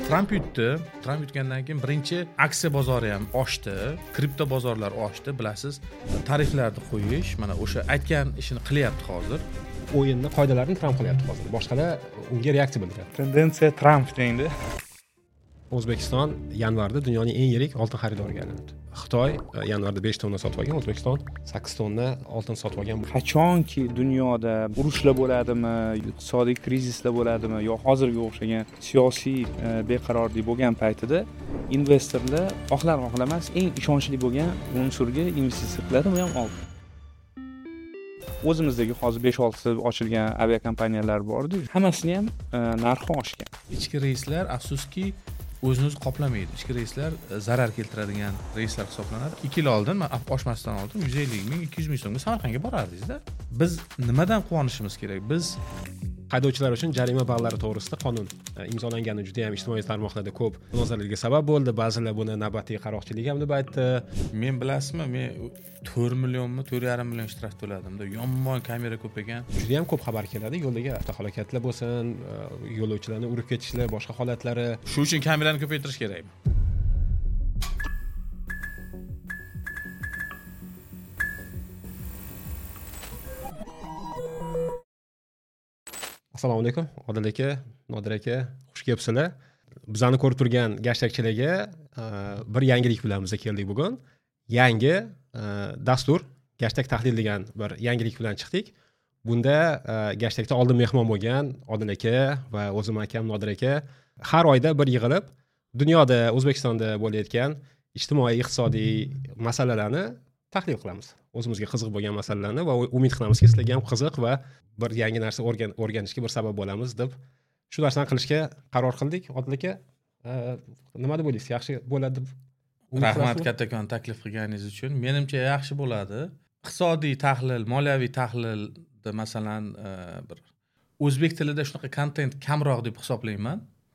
Tramp yutgandan keyin birinchi aksiya bozori ham oshdi, kripto bozorlar oshdi, bilasiz. Tariflarni qo'yish, mana o'sha aytgan ishini qilyapti hozir. O'yinni qoidalarini Tramp qilyapti hozir. Boshqalar unga reaksiya bildiradi. Tendensiya Tramp deydi. O'zbekiston yanvarda dunyoning eng yirik oltin xaridoriga aylandi. Xitoy yanvarda 5 tonna sotib olgan, O'zbekiston 8 tonna oltin sotib olgan. Qachonki dunyoda urushlar bo'ladimi, iqtisodiy krizislar bo'ladimi, yo hozirga o'xshagan siyosiy beqarorlik bo'lgan paytida investorlar xohlamas eng ishonchli bo'lgan unsurga investitsiya qiladi, bu ham oltin. O'zimizdagi hozir 5-6 ta ochilgan aviakompaniyalar bor-ku, hammasini ham narxi oshgan. Ichki reyslar afsuski o'zini qoplamaydi. Ichki reyslar zarar keltiradigan reyslar hisoblanadi. 2 yil oldin, oshmasdan oldin 150 ming, 200 ming so'mga Samarqandga borardingiz-da. Biz nimadan quvonishimiz kerak? Biz haydovchilar uchun jarima ballari to'g'risida qonun imzolangani juda ham ijtimoiy tarmoqlarda ko'p munozaralarga sabab bo'ldi. Ba'zilar buni navbatdagi qaroqchilik ham deb aytdi. Men bilasizmi, men 4 millionmi, 4,5 million shtraf to'ladim-da. Yomon kamera ko'p ekan. Juda ham ko'p xabar keladi yo'ldagi avtohalokatlar bo'lsin, yo'lovchilarni urib ketishlar, boshqa holatlari. Shu uchun kamerani ko'paytirish kerakmi? Assalomu alaykum, Odil aka, Nodir aka, xush kelibsizlar. Bizani ko'rib turgan gashtagchilarga bir yangilik bilan biz keldik bugun. Yangi dastur, gashtag tahlil degan bir yangilik bilan chiqdik. Bunda gashtagda oldin mehmon bo'lgan Odil aka va o'zim akam Nodir aka har oyda bir yig'ilib dunyoda, O'zbekistonda bo'layotgan ijtimoiy, iqtisodiy masalalarni tahlil qilamiz. O'zimizga qiziq bo'lgan masalalarni va umid qilamizki, sizlarga ham qiziq va bir yangi narsa o'rganishga bir sabab bo'lamiz deb shu narsani qilishga qaror qildik. Odil aka, nima deb o'ylaysiz? Yaxshi bo'ladi deb rahmat kattakon taklif qilganingiz uchun. Menimcha yaxshi bo'ladi. Iqtisodiy tahlil, moliyaviy tahlilda masalan bir o'zbek tilida shunaqa kontent kamroq deb hisoblayman.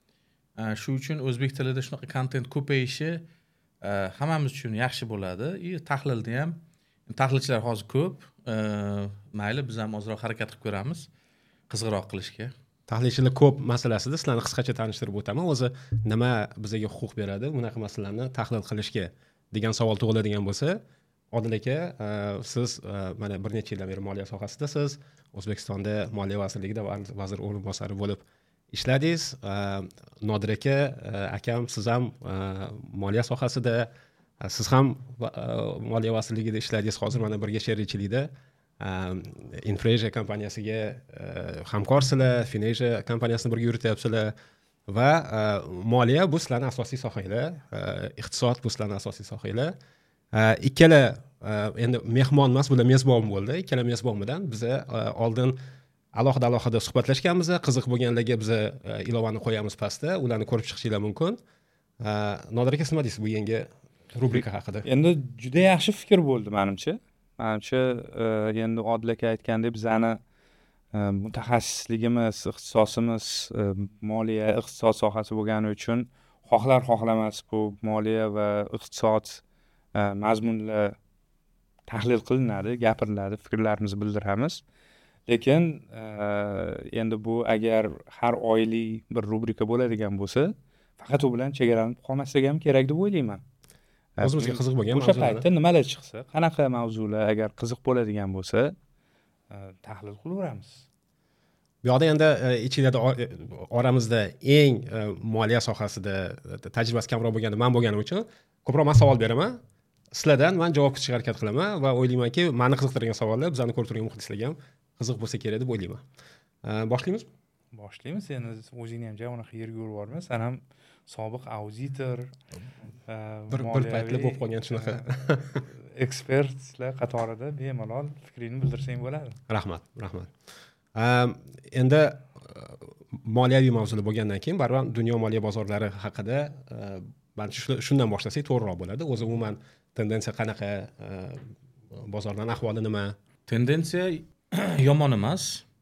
Shu uchun o'zbek tilida shunaqa kontent ko'payishi hammamiz uchun yaxshi bo'ladi. Tahlilni ham tahlilchilar hozir ko'p. Mayli, biz ham ozroq harakat qilib ko'ramiz, qiziqroq qilishga. Tahlilchilar ko'p masalasida sizlarni qisqacha tanishtirib o'taman. O'zi nima bizga huquq beradi bunaqa masalalarni tahlil qilishga degan savol tug'iladigan bo'lsa, Odil aka, siz mana bir necha yildan beri moliya sohasidasiz. O'zbekistonda Moliya vazirligida vazir o'rinbosari bo'lib ishladingiz. Nodir aka, akam siz ham moliya sohasida, siz ham Moliya vazirligida ishladingiz. Hozir mana birga sherikchilikda Infrasia kompaniyasiga hamkorsizlar, Finasia kompaniyasini birga yurityapsizlar va moliya bu sizlarning asosiy sohanglar, iqtisod bu sizlarning asosiy sohanglar. Ikkala endi mehmon emas, bular mezbon bo'ldi. Ikkala mezbon bilan biz oldin alohida suhbatlashganmiz. Qiziq bo'lganlarga biz ilovani qo'yamiz pastda, ularni ko'rib chiqishinglar mumkin. Nodir aka, nima deysiz bu yangi rubrika haqida? Endi juda yaxshi fikr bo'ldi menimcha. Endi Odil aka aytgandek, bizani mutaxassisligimiz, ixtisosimiz moliya, iqtisod sohasi bo'lgani uchun xohlamas bu moliya va iqtisod mazmunlar tahlil qilinadi, gapiriladi, fikrlarimizni bildiramiz. Lekin endi bu agar har oylik bir rubrika bo'ladigan bo'lsa, faqat u bilan chegaralanib qolmasligi ham kerak deb o'ylayman. O'zimizga qiziq bo'lgan o'sha paytda nimalar chiqsa, qanaqa mavzular agar qiziq bo'ladigan bo'lsa, tahlil qilaveramiz. Bu yoqda endi ichida oramizda eng moliya sohasida tajribasi kamroq bo'lgani men bo'lganim uchun ko'proq men savol beraman. Sizlardan men javob kutishga harakat qilaman va o'ylaymanki, meni qiziqtirgan savollar bizani ko'rib turgan muxlislarga ham qiziq bo'lsa kerak deb o'ylayman. Boshlaymizmi? Boshlaymiz. Endi o'zingni ham javob yerga urib yuborma. Sen ham sobiq auditor, bir paytlar bo'lib qolgan shunaqa ekspertlar qatorida bemalol fikringni bildirsang bo'ladi. Rahmat. Endi moliyaviy mavzular bo'lgandan keyin baribir dunyo moliya bozorlari haqida balki shundan boshlasak to'g'riroq bo'ladi. O'zi umuman tendensiya qanaqa, bozorlarning ahvoli nima? Tendensiya yomon emas.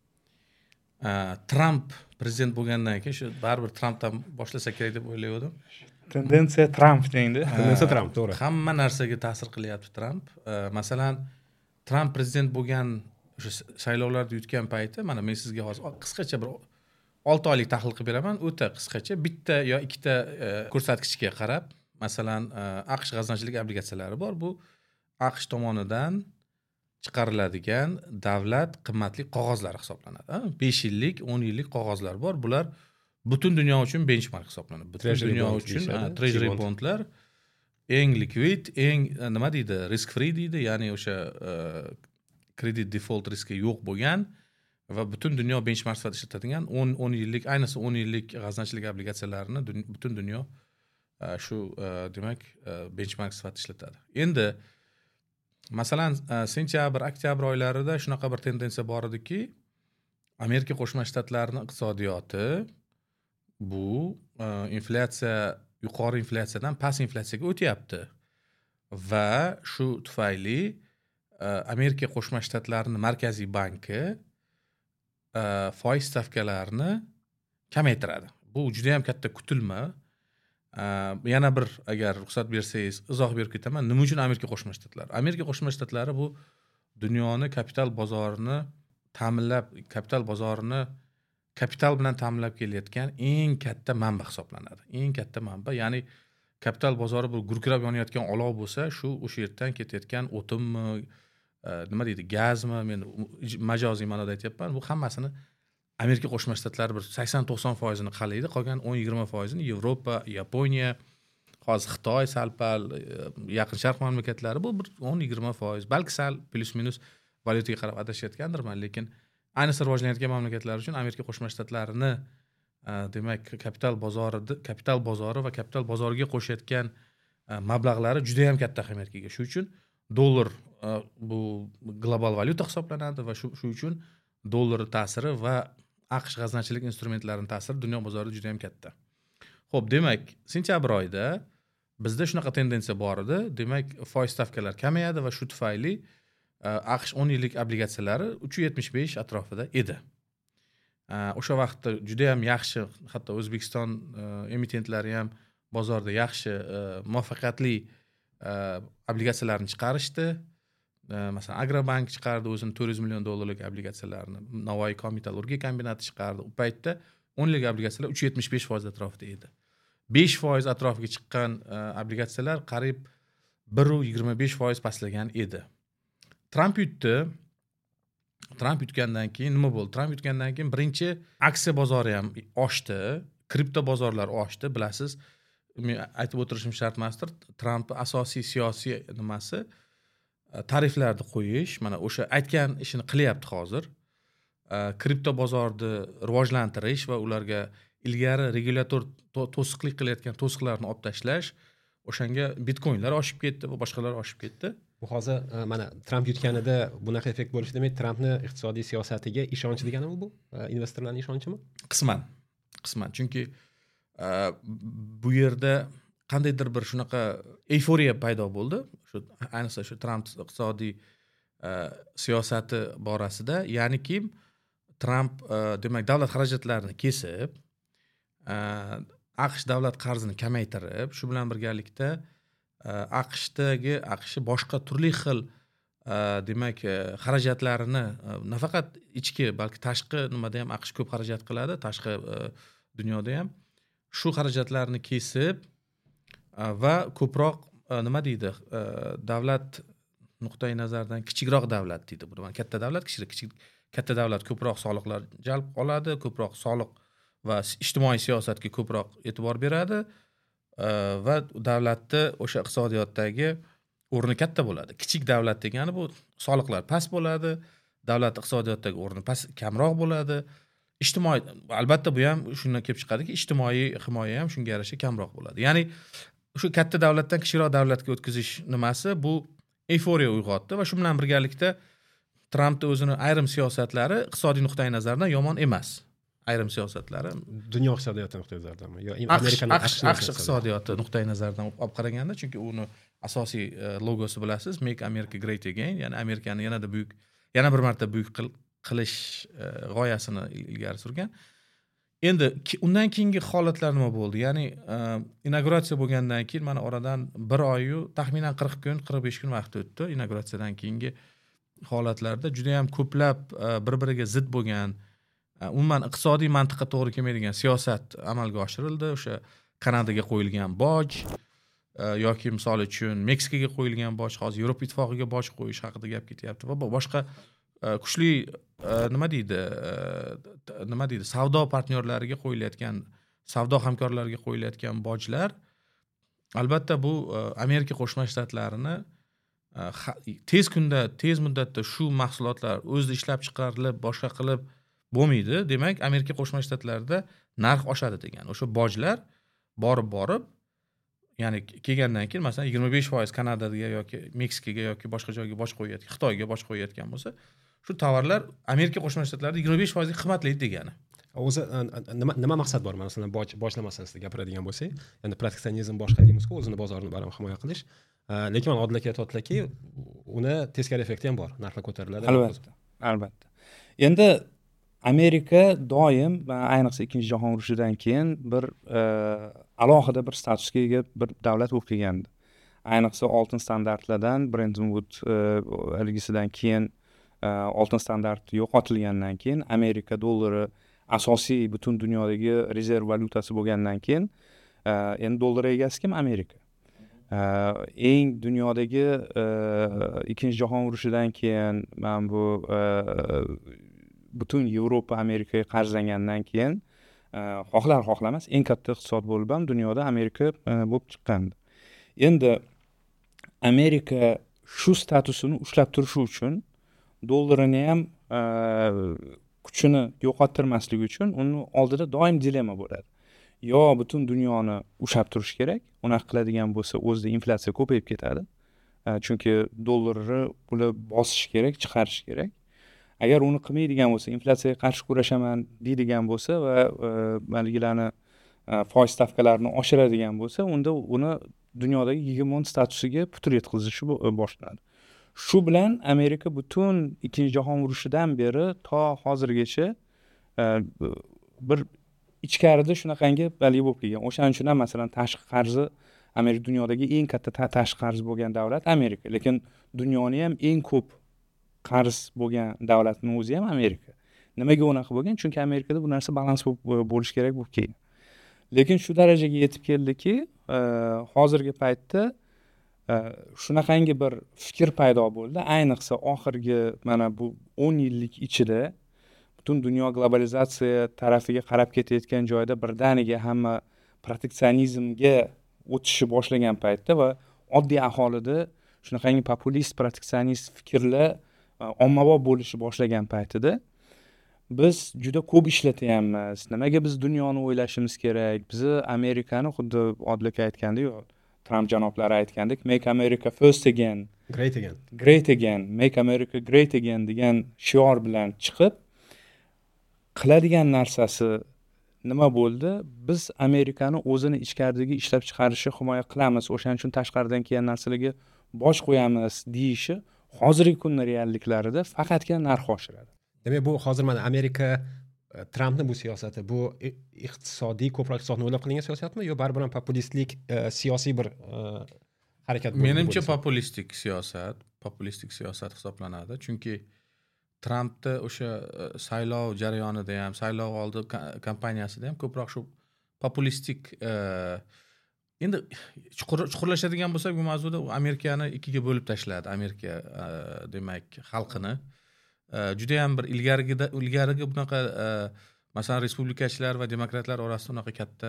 Tramp prezident bo'lgandan keyin shu baribir Trampdan boshlasa kerak deb o'ylaydim. Tendensiya Tramp deydi. Tendensiya Tramp, to'g'ri. Hamma narsaga ta'sir qilyapti Tramp. Masalan, Tramp prezident bo'lgan o'sha saylovlarda yutgan payti, mana men sizga hozir qisqacha bir 6 oylik tahlil qilib beraman, o'ta qisqacha, bitta yo ikkita ko'rsatkichga qarab, masalan, AQSh g'aznachilik obligatsiyalari bor. Bu AQSh tomonidan chiqariladigan davlat qimmatli qog'ozlari hisoblanadi. 5 yillik, 10 yillik qog'ozlar bor. Bular butun dunyo uchun benchmark hisoblanadi. Butun dunyo uchun treasury bondlar eng likvid, eng nima deydi, risk free deydi, ya'ni o'sha kredit default riski yo'q bo'lgan va butun dunyo benchmark sifatida ishlatadigan 10 yillik, ayniqsa 10 yillik g'aznachilik obligatsiyalarini butun dunyo shu demak benchmark sifatida ishlatadi. Endi masalan sentyabr, oktyabr oylarida shunaqa bir tendensiya bor ediki, Amerika Qo'shma Shtatlarining iqtisodiyoti bu inflyatsiya, yuqori inflyatsiyadan past inflyatsiyaga o'tyapti va shu tufayli Amerika Qo'shma Shtatlarining Markaziy banki foiz stavkalarini kamaytiradi. Bu juda ham katta kutilma. Yana bir agar ruxsat bersangiz izoh berib ketaman. Nima uchun Amerika Qo'shma Shtatlari? Amerika Qo'shma Shtatlari bu dunyoni kapital bozorini ta'minlab, kapital bilan ta'minlab kelayotgan eng katta manba hisoblanadi. Eng katta manba, ya'ni kapital bozori bir gurkirab yonayotgan olov bo'lsa, shu o'sha yerdan ketayotgan o'tinmi, nima deydi, gazmi, men majoziy ma'noda aytyapman. Bu hammasini Amerika Qo'shma Shtatlari bir 80-90% qalaydi, qolgan 10-20% Yevropa, Yaponiya, hozir Xitoy, sal-pal Yaqin Sharq mamlakatlari bu bir 10-20%, balki sal plus-minus valyutaga qarab adashayotgandirman, lekin ayniqsa rivojlanayotgan mamlakatlar uchun Amerika Qo'shma Shtatlarini demak kapital bozori va kapital bozoriga qo'shayotgan mablag'lari juda ham katta ahamiyatga ega. Shuning uchun dollar bu global valyuta hisoblanadi va shu uchun dollar ta'siri va AQSh g'aznachilik instrumentlarining ta'siri dunyo bozorida juda ham katta. Xo'p, demak, sentyabr oyida bizda shunaqa tendensiya bor edi. Demak, foiz stavkalari kamayadi va shu tufayli AQSh 10 yillik obligatsiyalari 3.75 atrofida edi. O'sha vaqtda juda ham yaxshi, hatto O'zbekiston emitentlari ham bozorda yaxshi muvaffaqiyatli obligatsiyalarni chiqarishdi. Masalan, Agrobank chiqardi o'zini $400 million obligatsiyalarini, Navoiy Metallurgiya kombinati chiqardi. U paytda 10 yillik obligatsiyalar 3.75% atrofida edi. 5% atrofiga chiqqan obligatsiyalar qariyb 1.25% pastlagan edi. Trump yutgandan keyin nima bo'ldi? Trump yutgandan keyin birinchi aksiya bozori ham oshdi, kripto bozorlar oshdi. Bilasiz, men aytib o'tirishim shart emasdir. Trampning asosiy siyosiy nimasi tariflarni qo'yish, mana o'sha aytgan ishini qilyapti hozir. Kripto bozorni rivojlantirish va ularga ilgari regulyator to'siqlik qilayotgan to'siqlarni olib tashlash, o'shanga bitcoinlar oshib ketdi va boshqalar oshib ketdi. Bu hozir mana Tramp yutganida bunaqa effekt bo'lishi demak, Trampning iqtisodiy siyosatiga ishonch deganimi bu? Investorlarning ishonchimi? Qisman. Chunki bu yerda qandaydir bir shunaqa euforiya paydo bo'ldi. Shu ayniqsa shu Tramp iqtisodiy siyosati borasida, ya'niki Tramp demak davlat xarajatlarini kesib, AQSh davlat qarzini kamaytirib, shu bilan birgalikda AQSh boshqa turli xil demak xarajatlarini nafaqat ichki, balki tashqi nimada ham AQSh ko'p xarajat qiladi, tashqi dunyoda ham. Shu xarajatlarni kesib va ko'proq nima deydi, davlat nuqtai nazaridan kichikroq davlat deydi. Bu katta davlat, katta davlat ko'proq soliqlar jalb oladi, ko'proq soliq va ijtimoiy siyosatga ko'proq e'tibor beradi va davlatni o'sha iqtisodiyotdagi o'rni katta bo'ladi. Kichik davlat degani bu soliqlar past bo'ladi, davlat iqtisodiyotdagi o'rni kamroq bo'ladi. Ijtimoiy, albatta bu ham shundan kelib chiqadiki, ijtimoiy himoya ham shunga yarasha kamroq bo'ladi. Ya'ni shu katta davlatdan kichikroq davlatga o'tkazish nimasi bu euforiya uyg'otdi va shu bilan birgalikda Trampning o'zini ayrim siyosatlari iqtisodiy nuqtai nazardan yomon emas. Ayrim siyosatlari dunyo iqtisodiyoti nuqtai nazaridanmi yo AQSh iqtisodiyoti nuqtai nazaridan olib qaraganda, chunki uni asosiy logosi bilasiz, Make America Great Again, ya'ni Amerikani yana bir marta buyuk qilish g'oyasini ilgari surgan. Endi undan keyingi holatlar nima bo'ldi? Ya'ni inauguratsiya bo'lgandan keyin mana oradan 1 oy-yu taxminan 40 kun, 45 kun vaqt o'tdi. Inauguratsiyadan keyingi holatlarda juda ham ko'plab bir-biriga zid bo'lgan umuman iqtisodiy mantiqqa to'g'ri kelmaydigan siyosat amalga oshirildi. O'sha Kanadaga qo'yilgan boj yoki misol uchun Meksikaga qo'yilgan boj, hozir Yevropa ittifoqiga boj qo'yish haqida gap ketyapti va boshqa kuchli nima deydi savdo partnyorlariga qo'yilayotgan, savdo hamkorlariga qo'yilayotgan bojlar albatta bu Amerika Qo'shma Shtatlarini tez muddatda shu mahsulotlar o'zida ishlab chiqarilib boshqa qilib bo'lmaydi. Demak, Amerika Qo'shma Shtatlarida narx oshadi degan. O'sha bojlar borib ya'ni kelgandan keyin masalan 25% Kanadaga yoki Meksikaga yoki boshqa joyga boj qo'yayotgan, Xitoyga boj qo'yayotgan bo'lsa, shu tovarlar Amerika Qo'shma Shtatlarida 25% qimmatlaydi degani. O'zi nima maqsad bor? Masalan, bojlamasdan sizga gapiradigan bo'lsak, ya'ni proteksionizm boshqa deymiz-ku, o'zini bozorini baribir himoya qilish. Lekin men Odil aka aytayotdilarki, uni teskari effekti ham bor, narxlar ko'tariladi. Albatta. Endi Amerika doim, ayniqsa Ikkinchi jahon urushidan keyin bir alohida bir statusga ega bir davlat bo'lib kelgandi. Ayniqsa oltin standartlardan Bretton Woods ilgisidan keyin oltin standarti yo'qotilgandan keyin Amerika dollari asosiy butun dunyodagi rezerv valyutasi bo'lgandan keyin endi dollar egasi kim? Amerika. Eng dunyodagi Ikkinchi jahon urushidan keyin mana bu butun Yevropa Amerikaga qarzlangandan keyin xohlamas eng katta iqtisod bo'lib ham dunyoda Amerika bo'lib chiqqandi. Endi Amerika shu statusini ushlab turishi uchun dollarini ham kuchini yo'qottirmaslik uchun uni oldida doim dilemma bo'ladi. Yo butun dunyoni ushlab turish kerak, unaqa qiladigan bo'lsa o'zida inflyatsiya ko'payib ketadi. Chunki dollarni ular bosish kerak, chiqarish kerak. Agar uni qilmaydigan bo'lsa, inflyatsiyaga qarshi kurashaman deydigan bo'lsa va maligilarni foiz stavkalarini oshiradigan bo'lsa, unda uni dunyodagi hegemon statusiga putur yetkazishi boshlanadi. Shu bilan Amerika butun Ikkinchi jahon urushidan beri to hozirgacha bir ichkarida shunaqangi bali bo'lib kelgan. O'shaning uchun ham masalan tashqi qarzi Amerika dunyodagi eng katta tashqi qarz bo'lgan davlat Amerika, lekin dunyoni ham eng ko'p qarz bo'lgan davlatning o'zi ham Amerika. Nimaga unaqa bo'lgan? Chunki Amerikada bu narsa balans bo'lish kerak bo'lib kelgan. Lekin shu darajaga yetib keldiki, hozirgi paytda shunaqangi bir fikr paydo bo'ldi. Ayniqsa oxirgi mana bu 10 yillik ichida butun dunyo globalizatsiya tarafiga qarab ketayotgan joyda birdaniga hamma proteksionizmga o'tishni boshlagan paytda va oddiy aholida shunaqangi populist proteksionist fikrlar ommabop bo'lishni boshlagan paytida biz juda ko'p ishlatyapmiz. Nimaga biz dunyoni o'ylashimiz kerak? Bizni Amerikani xuddi Odil aka aytgandek, Trump janoblari aytgandek, Make America First Again, Great Again, Make America Great Again degan shior bilan chiqib qiladigan narsasi nima bo'ldi? Biz Amerikani o'zini ichkaridagi ishlab chiqarishni himoya qilamiz, o'shaning uchun tashqaridan kelgan narsalarga boj qo'yamiz deyishi hozirgi kunning realliklarida faqatgina narx oshiradi. Demak, bu hozir mana Amerika Trampning bu siyosati bu iqtisodiy ko'proq iqtisodni o'ylab qilingan siyosatmi yo baribir ham populistlik siyosiy bir harakat bo'ldi? Menimcha populistik siyosat hisoblanadi. Chunki Trampda o'sha saylov jarayonida ham, saylov oldi kampaniyasida ham ko'proq shu populistik endi chuqurlashadigan bo'lsak bu mavzuda Amerikani ikkiga bo'lib tashladi. Amerika demak xalqini juda ham bir ilgarigi bunaqa masalan respublikachilar va demokratlar orasida unaqa katta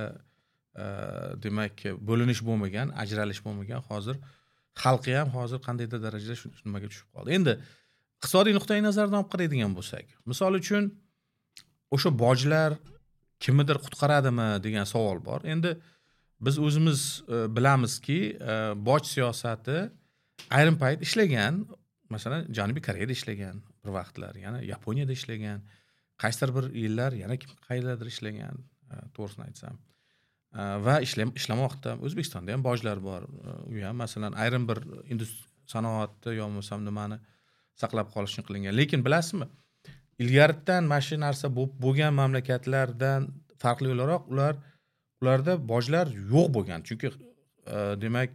demak bo'linish bo'lmagan, ajralish bo'lmagan. Hozir xalqi ham hozir qandaydir darajada shu nimaga tushib qoldi. Endi iqtisodiy nuqtai nazardan olib qaraydigan bo'lsak, misol uchun o'sha bojlar kimnidir qutqaradimi degan savol bor. Endi biz o'zimiz bilamizki, boj siyosati ayrim payt ishlagan. Masalan, Janubiy Koreyada ishlagan bir vaqtlar, yana Yaponiyada ishlagan, qaysidir bir yillar yana qayerdadir ishlagan, to'g'risini aytsam. Va ishlamoqda. O'zbekistonda ham bojlar bor. U ham masalan ayrim bir sanoatni yo bo'lmasam nimani saqlab qolish uchun qilingan. Lekin bilasizmi, ilgaridan mana shu narsa bo'lgan mamlakatlardan farqli o'laroq ularda bojlar yo'q bo'lgan. Chunki demak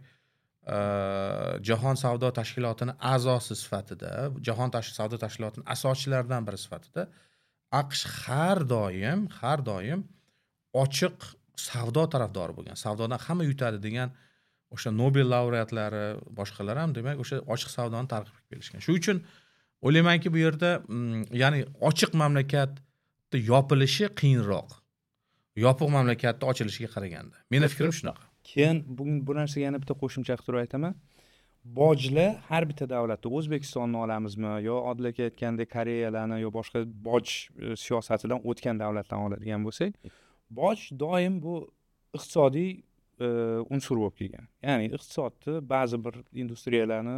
Jahon savdo tashkilotining a'zosi sifatida, Jahon savdo tashkilotining asoschilaridan biri sifatida AQSh har doim ochiq savdo tarafdori bo'lgan. Savdodan hamma yutadi degan o'sha Nobel laureatlari, boshqalar ham demak o'sha ochiq savdoni targ'ib qilib kelishgan. Shuning uchun o'ylaymanki bu yerda ya'ni ochiq mamlakatni yopilishi qiyinroq. Yopiq mamlakatni ochilishiga qaraganda. Meni fikrim shunaqa. Keyin bugun bu narsaga yana bitta qo'shimcha qilib aytaman. Bojlar har bitta davlatda, O'zbekistonni olamizmi yo odilaka aytganda Koreyalarni yo boshqa boj siyosatidan o'tgan davlatlarni oladigan bo'lsak, boj doim bu iqtisodiy unsur bo'lib kelgan. Ya'ni iqtisodni ba'zi bir industriyalarni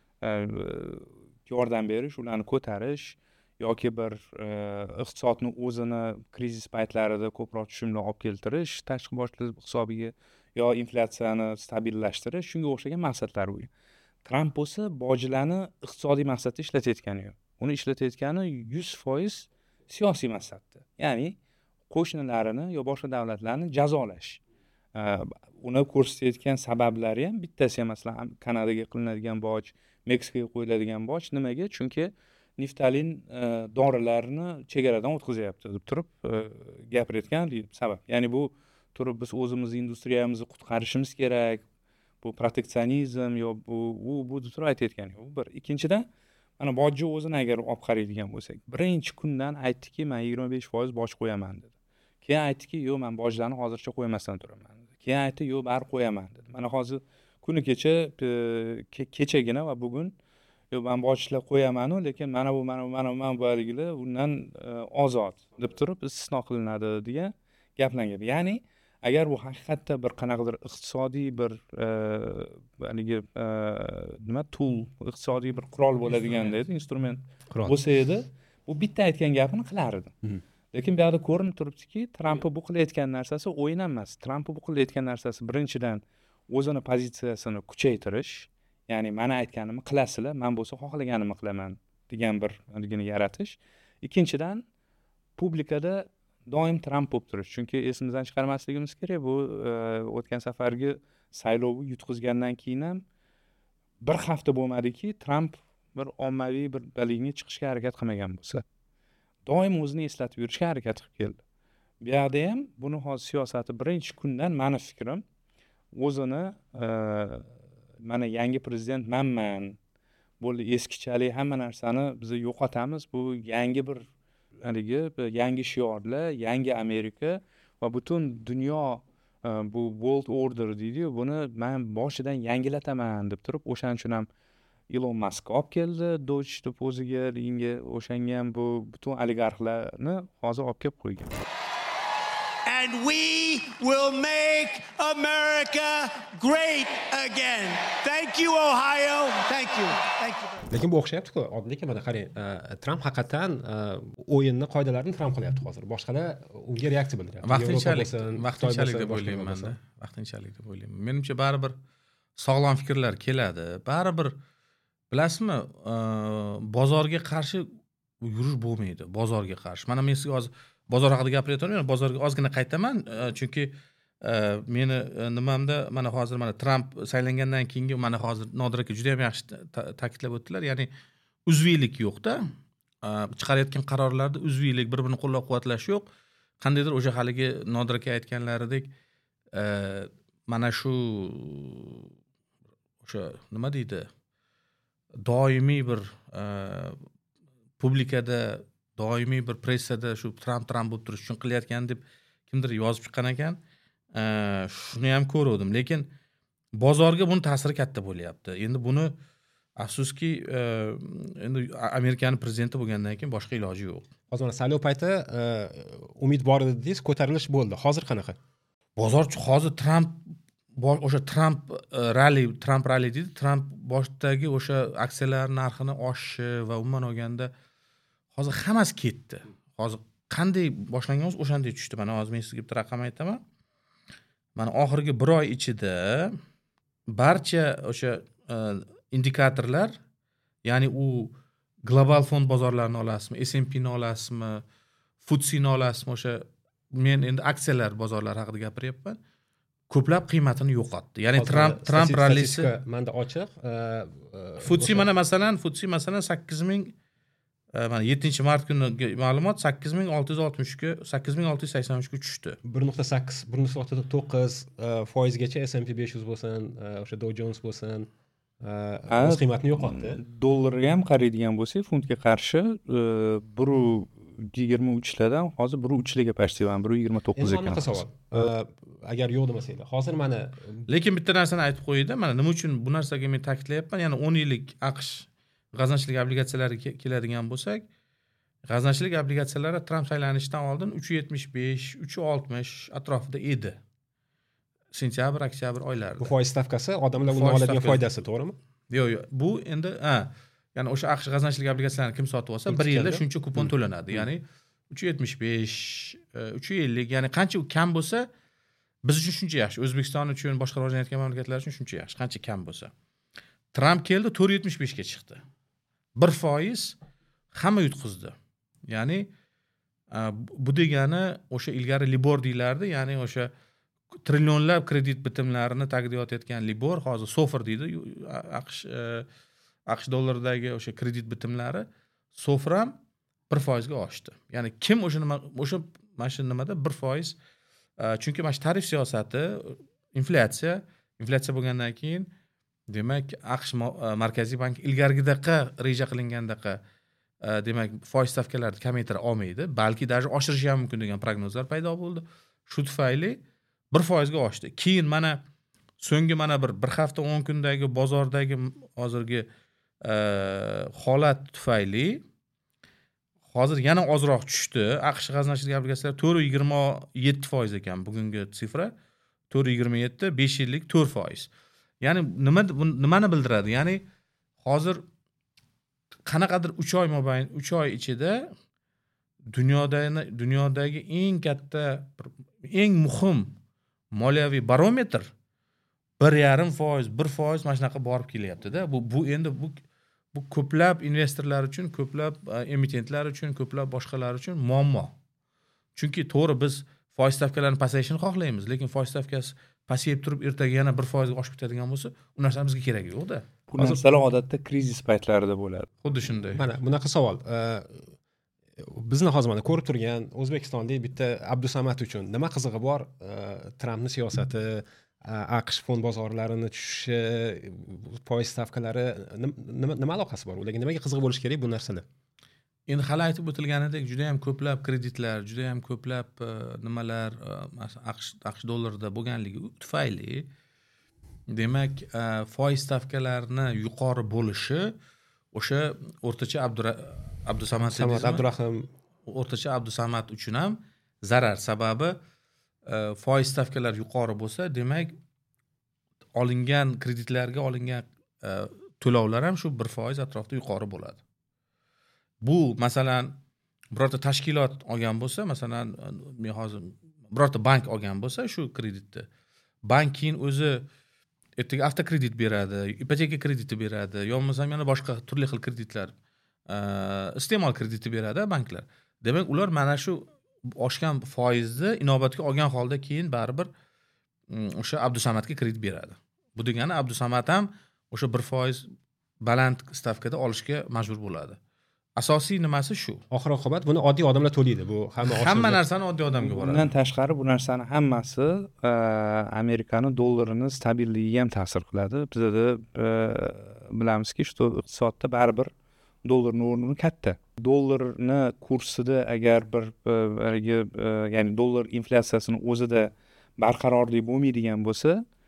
yordam berish, ularni ko'tarish yoki bir iqtisodni o'zini krizis paytlarida ko'proq tushumlar olib keltirish, tashqi bojlar hisobiga yo inflyatsiyani stabillashtirish, shunga o'xshagan maqsadlar bo'lgan. Tramp bo'lsa bojlarni iqtisodiy maqsadda ishlatayotgani yo'q. Uni ishlatayotgani 100% siyosiy maqsadda. Ya'ni qo'shnilarini yo boshqa davlatlarni jazolash. Uni ko'rsatayotgan sabablari ham bittasi ham masalan Kanadaga qilinadigan boj, Meksikaga qo'yiladigan boj nimaga? Chunki neftalin dorilarni chegaradan o'tkazyapti deb turib gapirayotgan sabab. Ya'ni bu turib biz o'zimizni industriyamizni qutqarishimiz kerak. Bu proteksionizm yo bu deb turib aytayotgani yo'q. Bir. Ikkinchidan mana bojni o'zini agar olib qaraydigan bo'lsak, birinchi kundan aytdiki, men 25% boj qo'yaman dedi. Keyin aytdiki, yo'q, men bojlarni hozircha qo'ymasdan turaman dedi. Keyin aytdi, yo'q, bari qo'yaman dedi. Mana hozir kuni kechagina va bugun yo'q, men bojlar qo'yaman-ku, lekin mana bu boyligilar undan ozod deb turib istisno qilinadi degan gaplangan. Ya'ni agar bu haqiqatda bir qanaqadir iqtisodiy bir haligi tool, iqtisodiy bir qurol bo'ladiganda edi, instrument bo'lsa edi, bu bitta aytgan gapini qilar edi. Lekin bu yerda ko'rinib turibdiki, Tramp bu qilayotgan narsasi o'yin emas. Tramp bu qilayotgan narsasi birinchidan o'zini pozitsiyasini kuchaytirish, ya'ni meni aytganimni qilasizlar, men bo'lsa xohlaganimni qilaman degan bir haligini yaratish. Ikkinchidan publikada doim Tramp bo'lib turish. Chunki esimizdan chiqarmasligimiz kerak, bu o'tgan safargi saylovni yutqizgandan keyin ham bir hafta bo'lmadiki, Tramp bir ommaviy bir baligini chiqishga harakat qilmagan bo'lsa, doim o'zini eslatib yurishga harakat qilib keldi. Bu yerda ham buni hozir siyosati birinchi kundan meni fikrim o'zini mana yangi prezident manman, bo'ldi eskichalik hamma narsani biz yo'qotamiz, bu yangi bir haligi yangi shiorlar, yangi Amerika va butun dunyo bu world order deydi-yu, buni men boshidan yangilataman deb turib, o'shaning uchun ham Elon Musk olib keldi, Doge deb o'ziga o'shanga ham bu butun oligarxlarni hozir olib kelib qo'ygan. And we will make America great again. Thank you, Ohio. Thank you. Thank you. Lekin bu o'xshayapti-ku. Oddiy mana qarang, Tramp haqiqatan o'yinni qoidalarini Tramp qilyapti hozir. Boshqalar unga reaksiya bildiryapti. Vaqtinchalik deb o'ylayman-da. Vaqtinchalik deb o'ylayman. Menimcha baribir sog'lom fikrlar keladi. Baribir bilasizmi, bozorga qarshi yurish bo'lmaydi. Bozorga qarshi. Mana men sizga hozir bozor haqida gapiryapman, bozorga ozgina qaytaman, chunki meni nimamda mana hozir mana Tramp saylangandan keyingi mana hozir Nodir aka juda ham yaxshi ta'kidlab o'tdilar, ya'ni uzviylik yo'q-da. Chiqarayotgan qarorlarda uzviylik, bir-birini qo'llab-quvvatlash yo'q. Qandaydir o'sha haligi Nodir aka aytganlaridek mana shu o'sha nima deydi? Doimiy bir publikada doimiy bir pressada shu Tramp bo'lib turish uchun qilayotgan deb kimdir yozib chiqqan ekan. Shuni ham ko'rdim, lekin bozorga buni ta'siri katta bo'lyapti. Endi buni afsuski endi Amerikaning prezidenti bo'lgandan keyin boshqa iloji yo'q. Hozir mana saylov payti umid bor edi dedingiz, ko'tarilish bo'ldi. Hozir qanaqa? Bozor hozir o'sha Tramp rally deydi. Tramp boshdagi o'sha aksiyalar narxini oshishi va umuman olganda hozir hammasi ketdi. Hozir qanday boshlangan bo'lsa o'shanday tushdi. Mana hozir men sizga bitta raqam aytaman. Mana oxirgi 1 oy ichida barcha o'sha indikatorlar, ya'ni u global fond bozorlarini olasizmi, S&P ni olasizmi, FTSE ni olasizmi, o'sha men endi aksiyalar bozorlari haqida gapiryapman. Ko'plab qiymatini yo'qotdi. Ya'ni Tramp rallisi menda ochiq. FTSE mana masalan 8000 mana 7-mart kuni ma'lumot 8683 ga tushdi. 1.8 1.9 foizgacha S&P 500 bo'lsin, o'sha Dow Jones bo'lsin, o'z qiymatini yo'qotdi. Dollarga ham qaraydigan bo'lsak, funtga qarshi 1.23 lardan hozir 1.3 larga pastayman, 1.29 ekan. Savol. Agar yo'q demasanglar, hozir mana lekin bitta narsani aytib qo'yayda, mana nima uchun bu narsaga men ta'kidlayapman, ya'ni 10 yillik AQSh g'aznachilik obligatsiyalariga keladigan bo'lsak, g'aznachilik obligatsiyalari Tramp saylanishidan oldin 3.75, 3.60 atrofida edi. Sentyabr, oktyabr oylarida. Bu foiz stavkasi odamlar undan oladigan foydasi, to'g'rimi? Yo'q, bu endi ya'ni o'sha AQSh g'aznachilik obligatsiyalarini kim sotib olsa, 1 yilda shuncha kupon to'lanadi. Ya'ni 3.75, 3.50, ya'ni qancha kam bo'lsa, biz uchun shuncha yaxshi. O'zbekiston uchun, boshqa rivojlanayotgan mamlakatlar uchun shuncha yaxshi, qancha kam bo'lsa. Tramp keldi, 4.75 ga chiqdi. 1% hamma yutqizdi. Ya'ni bu degani o'sha ilgari Libor deylardi, ya'ni o'sha trillionlab kredit bitimlarini taqdim etgan Libor hozir SOFR deydi. AQSh dollaridagi o'sha kredit bitimlari SOFR ham 1% ga oshdi. Ya'ni kim o'sha mana shu nimada 1%, chunki mana shu tarif siyosati, inflyatsiya bo'lgandan keyin demak AQSh markaziy banki ilgarigidaqa reja qilingandaqa demak foiz stavkalarini kamaytira olmaydi, balki даже oshirishi ham mumkin degan prognozlar paydo bo'ldi. Shu tufayli 1% ga oshdi. Keyin mana so'nggi mana bir hafta 10 kundagi bozordagi hozirgi holat tufayli hozir yana ozroq tushdi. AQSh g'aznachilik obligatsiyalari 4.27% ekan bugungi sifra. 4.27, 5 yillik 4%. Ya'ni nimani bildiradi? Ya'ni hozir qanaqadir 3 oy mobayn, 3 oy ichida dunyodagi eng katta, eng muhim moliyaviy barometr 1.5%, 1% mana shunaqa borib kelyapti-da. Bu endi bu ko'plab investorlar uchun, ko'plab emitentlar uchun, ko'plab boshqalar uchun muammo. Chunki to'g'ri biz foiz stavkalarini pasayishini xohlaymiz, lekin foiz stavkasi pasayib turib ertaga yana 1% ga oshib ketadigan bo'lsa, u narsa bizga keragi yo'q-da. Bu narsalar odatda krizis paytlarida bo'ladi. Xuddi shunday. Mana bunaqa savol. Bizni hozir mana ko'rib turgan O'zbekistondagi bitta Abdusamat uchun nima qizig'i bor? Trampning siyosati, AQSh fond bozorlarini tushishi, foiz stavkalari nima aloqasi bor? Ularga nimaga qiziq bo'lish kerak bu narsalar? Endi hali aytib o'tilganidek, juda ham ko'plab kreditlar, juda ham ko'plab nimalar AQSh dollarida bo'lganligi tufayli demak foiz stavkalarini yuqori bo'lishi o'sha o'rtacha Abdusamad o'rtacha Abdusamad uchun ham zarar. Sababi foiz stavkalari yuqori bo'lsa, demak olingan kreditlarga olingan to'lovlar ham shu 1% atrofida yuqori bo'ladi. Bu masalan birorta tashkilot olgan bo'lsa, masalan men hozir birorta bank olgan bo'lsa shu kreditni, bank keyin o'zi ertaga avtokredit beradi, ipoteka krediti beradi, yo'qmasam yana boshqa turli xil kreditlar, iste'mol krediti beradi banklar. Demak, ular mana shu oshgan foizni inobatga olgan holda keyin baribir o'sha Abdusamadga kredit beradi. Bu degani Abdusamad ham o'sha 1% baland stavkada olishga majbur bo'ladi. Asosiy nimasi shu. Oxir-oqibat buni oddiy odamlar to'laydi. Bu hamma narsani oddiy odamga boradi. Bundan tashqari bu narsani hammasi Amerikani dollarini stabilligiga ham ta'sir qiladi. Bizda bilamizki, shu iqtisodda baribir dollarning o'rni katta. Dollarni kursida agar ya'ni dollar inflyatsiyasini o'zida barqarorlik bo'lmaydigan bo'lsa,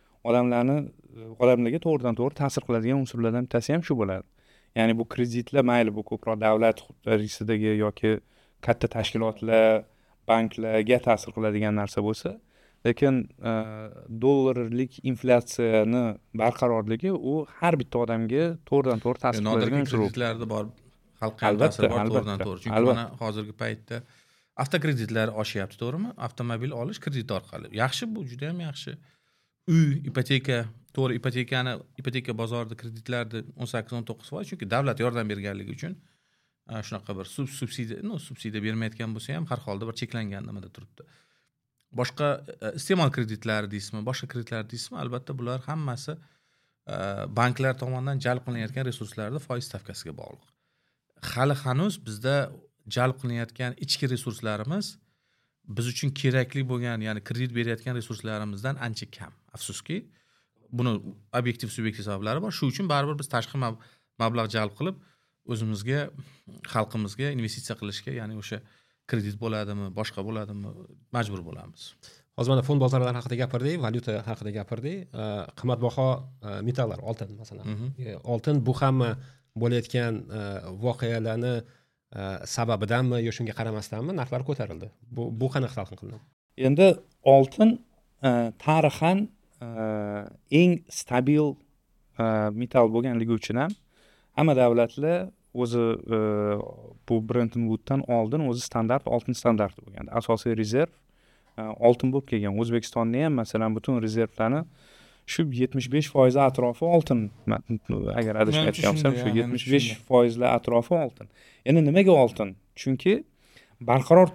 odamlarga to'g'ridan to'g'ri ta'sir qiladigan unsurlardan bittasi ham shu bo'ladi. Ya'ni bu kreditlar mayli bu ko'proq davlat xudosidagi yoki katta tashkilotlar, banklarga ta'sir qiladigan narsa bo'lsa, lekin dollarlik inflyatsiyani barqarorligi u har bitta odamga to'g'ridan to'g'ri ta'sir qiladigan unsur. Kreditlarda bor xalqqa ta'siri bor to'g'ridan to'g'ri. Chunki mana hozirgi paytda avtokreditlar oshyapti, to'g'rimi? Avtomobil olish kredit orqali. Yaxshi, bu juda ham yaxshi. Uy, ipoteka, to'g'ri, ipoteka bozorida kreditlarda 18-19%, chunki davlat yordam berganligi uchun shunaqa bir subsidiya bermayotgan bo'lsa ham har holda bir cheklangan nimada turibdi. Boshqa iste'mol kreditlari deysizmi, boshqa kreditlar deysizmi, albatta bular hammasi banklar tomonidan jalb qilinayotgan resurslarda foiz stavkasiga bog'liq. hali hanuz bizda jalb qilinayotgan ichki resurslarimiz biz uchun kerakli bo'lgan, ya'ni kredit berayotgan resurslarimizdan ancha kam. Afsuski, buni obyektiv subyektiv sabablari bor. Shu uchun baribir biz tashqi mablag' jalb qilib o'zimizga, xalqimizga investitsiya qilishga, ya'ni o'sha kredit bo'ladimi, boshqa bo'ladimi, majbur bo'lamiz. Hozir mana fond bozorlari haqida gapirdik, valyuta haqida gapirdik. Qimmatbaho metallar, oltin masalan. Oltin bu hamma bo'layotgan voqealarni sababidanmi yo shunga qaramasdanmi narxlar ko'tarildi? Bu qanaqa talqin qilinadi? Endi oltin tarixan eng stabil metal bo'lganligi uchun ham hamma davlatlar o'zi bu Bretton Woods'dan oldin o'zi standart oltin standarti bo'lgan. Asosiy rezerv oltin bo'lib kelgan. O'zbekistonda ham masalan butun rezervlarni shu 75% atrofi oltin, agar adashmayotgansam shu 75% atrofi oltin. Endi nimaga oltin? Chunki barqaror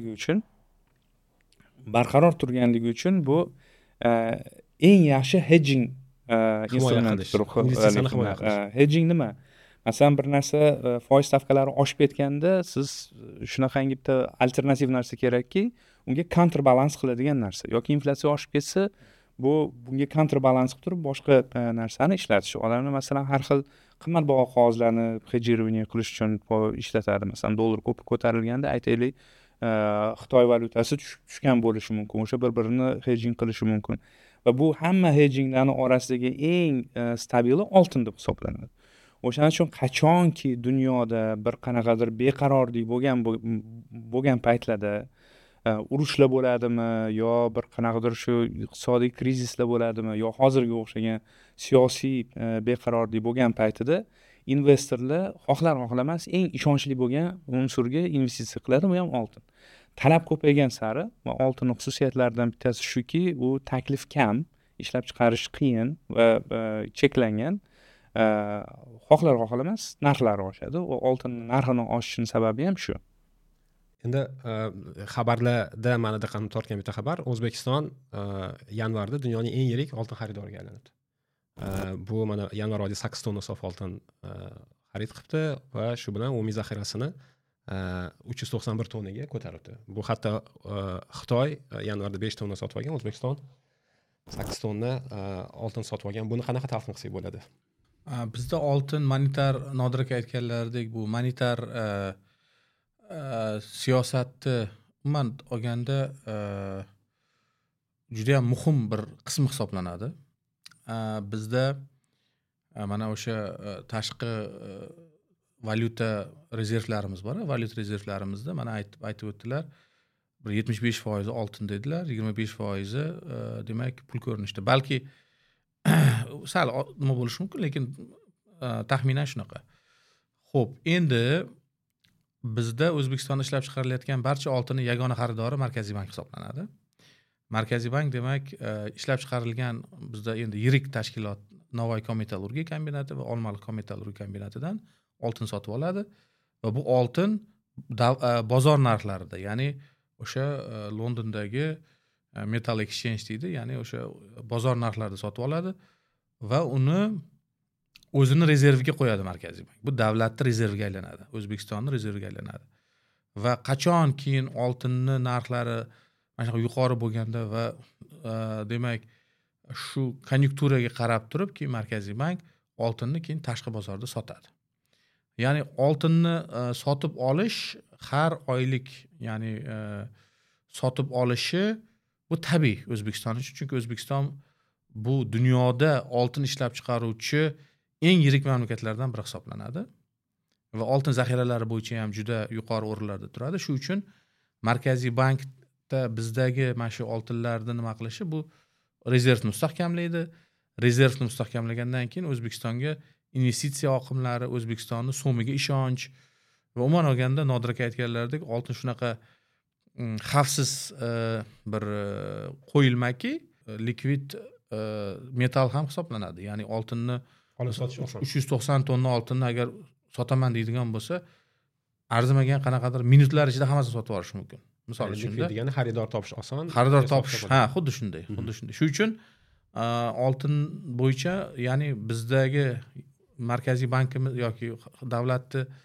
turganligi uchun bu eng yaxshi hedging instrumentdir. Hedging nima? Masalan, bir narsa foiz stavkalari oshib ketganda siz shunaqangi bitta alternativ narsa kerakki, unga counterbalans qiladigan narsa. Yoki inflyatsiya oshib ketsa, bunga counterbalans qilib turib boshqa narsani ishlatish. Odamlar masalan har xil qimmatbaho qog'ozlarni hedjирование qilish uchun ishlatadi. Masalan, dollar ko'tarilganda aytaylik, Xitoy valyutasi tushgan bo'lishi mumkin. O'sha bir-birini hedjing qilishi mumkin. Va bu hamma hedjinglarning orasidagi eng stabili oltin deb hisoblanadi. O'shaning uchun qachonki dunyoda bir qanaqadir beqarorlik bo'lgan paytlarda urushlar bo'ladimi yo bir qanaqadir shu iqtisodiy krizislar bo'ladimi yo hozirga o'xshagan siyosiy beqarorlik bo'lgan paytida investorlar xohlamas eng ishonchli bo'lgan unsurga investitsiya qiladi, bu ham oltin. Talab ko'paygan sari va oltinning xususiyatlaridan bittasi shuki, u taklif kam, ishlab chiqarish qiyin va cheklangan. Xohlamas narxlari oshadi. Va oltin narxining oshishining sababi ham shu. Endi xabarlarda mana diqqatni tortgan bitta xabar, O'zbekiston yanvarda dunyoning eng yirik oltin xaridoriga aylandi. Bu mana yanvar oyida 8 tonna sof oltin xarid qilibdi va shu bilan umumiy zaxirasini 391 tonnaga ko'taribdi. Bu hatto Xitoy yanvarda 5 tonna sotib olgan, O'zbekiston 8 tonna oltin sotib olgan. Buni qanaqa talqin qilsak bo'ladi? Bizda oltin monetar, Nodir aka aytganlaridek, bu monetar siyosatni umuman olganda juda ham muhim bir qismi hisoblanadi. Bizda mana o'sha tashqi valyuta rezervlarimiz bor. Valyuta rezervlarimizda mana aytib o'tdilar, bir 75% oltin dedilar, 25% demak pul ko'rinishda. Balki sal nima bo'lishi mumkin, lekin taxminan shunaqa. Xo'p, endi bizda O'zbekistonda ishlab chiqarilayotgan barcha oltinning yagona xaridori Markaziy bank hisoblanadi. Markaziy bank demak ishlab chiqarilgan bizda endi yirik tashkilot Navoiy kometallurgiya kombinati va Olmaliq kometallurgiya kombinatidan oltin sotib oladi va bu oltin bozor narxlarida, ya'ni o'sha Londondagi Metal Exchange deydi, ya'ni o'sha bozor narxlarida sotib oladi va uni o'zini rezerviga qo'yadi Markaziy bank. Bu davlatning rezerviga aylanadi, O'zbekistonning rezerviga aylanadi. Va qachon keyin oltinni narxlari mana shu yuqori bo'lganda va demak shu konjunkturaga qarab turib keyin Markaziy bank oltinni keyin tashqi bozorda sotadi. Ya'ni oltinni sotib olish har oylik, ya'ni sotib olishi bu tabiiy O'zbekiston uchun, chunki O'zbekiston bu dunyoda oltin ishlab chiqaruvchi eng yirik mamlakatlardan biri hisoblanadi va oltin zaxiralari bo'yicha ham juda yuqori o'rinlarda turadi. Shu uchun Markaziy bankda bizdagi mana shu oltinlarni nima qilishi, bu rezervni mustahkamlaydi. Rezervni mustahkamlagandan keyin O'zbekistonga investitsiya oqimlari, O'zbekistonning so'miga ishonch va umuman olganda Nodir aka aytganlaridek oltin shunaqa xavfsiz bir qo'yilmaki, likvid metal ham hisoblanadi. Ya'ni oltinni olib sotish oson. 390 tonna oltinni agar sotaman deydigan bo'lsa, arzimagan qanaqadir minutlar ichida hammasini sotib olish mumkin. Misol uchun degani xaridor topish oson. Xaridor topish, xuddi shunday. Shuning uchun oltin bo'yicha, ya'ni bizdagi Markaziy bankimiz yoki davlatning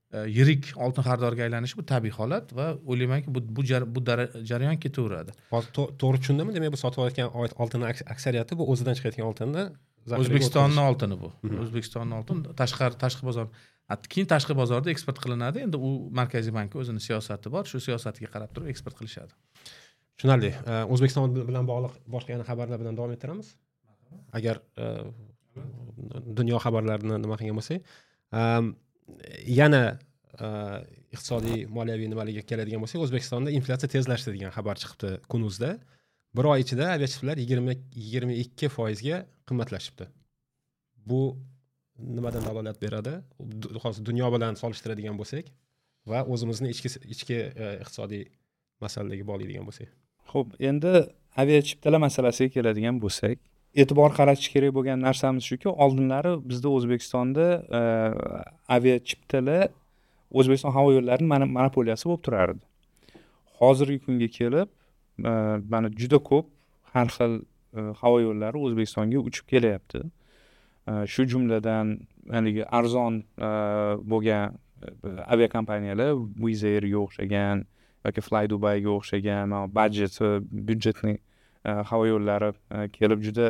yirik oltin xaridorga aylanishi bu tabiiy holat va o'ylaymanki bu jarayon ketaveradi. Hozir to'g'ri tushundimmi? Demak, bu sotib olayotgan oltin aksariyati bu o'zidan chiqayotgan oltinni O'zbekistonning oltini bu. O'zbekistonning oltin tashqi bozor. Keyin tashqi bozorda eksport qilinadi. Endi u Markaziy bank o'zining siyosati bor. Shu siyosatiga qarab turib eksport qilishadi. Tushunarli. O'zbekiston bilan bog'liq boshqa yana xabarlar bilan davom ettiramiz. Agar dunyo xabarlarini nima qilgan bo'lsak, yana iqtisodiy moliyaviy nimalarga keladigan bo'lsak, O'zbekistonda inflyatsiya tezlashdi degan xabar chiqibdi Kunuzda. Bir oy ichida aviachiptalar 22% ga qimmatlashibdi. Bu nimadan dalolat beradi? Hozir dunyo bilan solishtiradigan bo'lsak va o'zimizning ichki iqtisodiy masalalarga bog'laydigan bo'lsak. Xo'p, endi aviachiptalar masalasiga keladigan bo'lsak, e'tibor qaratish kerak bo'lgan narsamiz shuki, oldinlari bizda O'zbekistonda aviachiptalar O'zbekiston havo yo'llarining monopoliyasi bo'lib turardi. Hozirgi kunga kelib, mana juda ko'p har xil havo yo'llari O'zbekistonga uchib kelyapti. Shu jumladan haligi arzon bo'lgan aviakompaniyalar Wizz Airga o'xshagan yoki Fly Dubayga o'xshagan byudjetli havo yo'llari kelib juda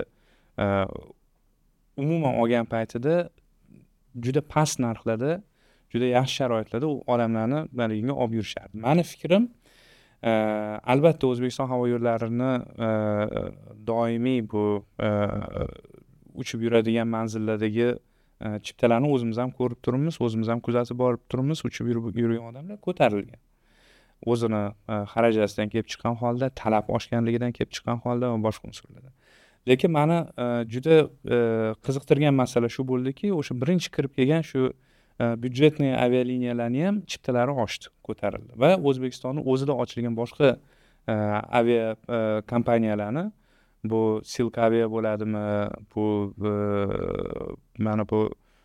umuman olgan paytida juda past narxlarda, juda yaxshi sharoitlarda u odamlarni haligiga olib yurishardi. Meni fikrim, albatta O'zbekiston havo yo'llarini doimiy bu uchib yuradigan manzillardagi chiptalarni o'zimiz ham ko'rib turibmiz, o'zimiz ham kuzatib borib turibmiz. Uchib yurgan odamlar ko'tarilgan. O'zini xarajatidan kelib chiqqan holda, talab oshganligidan kelib chiqqan holda va boshqa unsurlardan. Lekin meni juda qiziqtirgan masala shu bo'ldiki, o'sha birinchi kirib kelgan shu byudjetniy avialiniyalarni ham chiptalari oshdi, ko'tarildi va O'zbekistonning o'zida ochilgan boshqa avia kompaniyalarni, bu Silkavia bo'ladimi, bu mana bu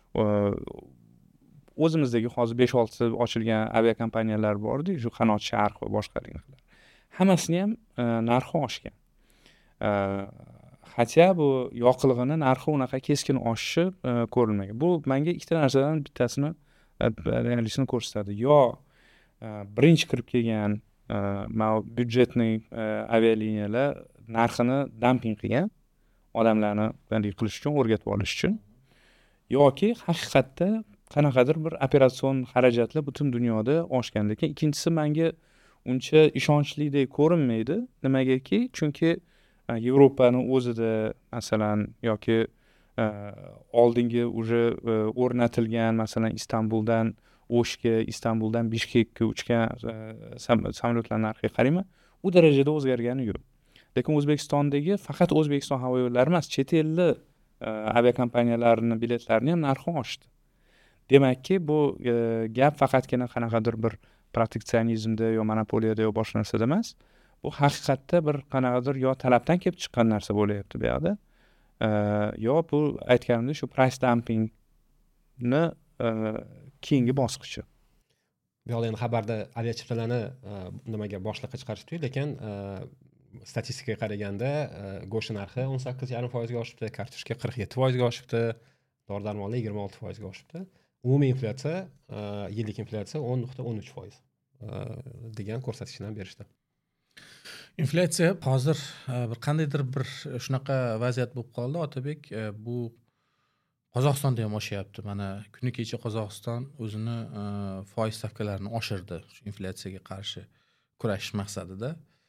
o'zimizdagi hozir 5-6 ochilgan aviakompaniyalar bordi, shu Qanot Sharq va boshqalar. Hammasini ham narxi oshgan. Hatto bu yoqilg'ini narxi unaqa keskin oshishi ko'rilmagan. Bu menga ikkita narsadan bittasini realistini ko'rsatadi. Yo birinchi kirib kelgan byudjetniy avialiniyalar narxini dumping qilgan, odamlarni bunday qilish uchun, o'rgatib olish uchun, yoki haqiqatda qanaqadir bir operatsion xarajatlar butun dunyoda oshgan. Lekin ikkinchisi menga uncha ishonchlidek ko'rinmaydi. Nimagaki? Chunki Yevropani o'zida masalan yoki oldingi уже o'rnatilgan masalan Istanbuldan O'shga, Istanbuldan Bishkekka uchgan samolyotlar narxiga qarayman, u darajada o'zgargani yo'q. Lekin O'zbekistondagi faqat O'zbekiston havo yo'llari emas, chet ellik aviakompaniyalarining biletlarini ham narxi oshdi. Demakki, bu gap faqatgina qanaqadir bir proteksionizmda yo monopoliyada yo boshqa narsada emas. Bu haqiqatda bir qanaqadir yo talabdan kelib chiqqan narsa bo'layapti bu yoqda. Yo bu aytganimdek shu price dumpingni keyingi bosqichi. Bu yoqda endi xabarda aviachiptalarni nimaga boshliqqa chiqarishdi, lekin statistikaga qaraganda go'sht narxi 18,5% ga oshibdi, kartoshka 47% ga oshibdi, dori-darmonlar 26% ga oshibdi. Umumiy inflyatsiya, yillik inflyatsiya 10.13% degan ko'rsatkichni berishdi. Inflyatsiya hozir bir qandaydir bir shunaqa vaziyat bo'lib qoldi, Otabek. Bu Qozog'istonda ham oshyapti. Mana kuni kecha Qozog'iston o'zini foiz stavkalarini oshirdi, shu inflyatsiyaga qarshi kurashish maqsadida.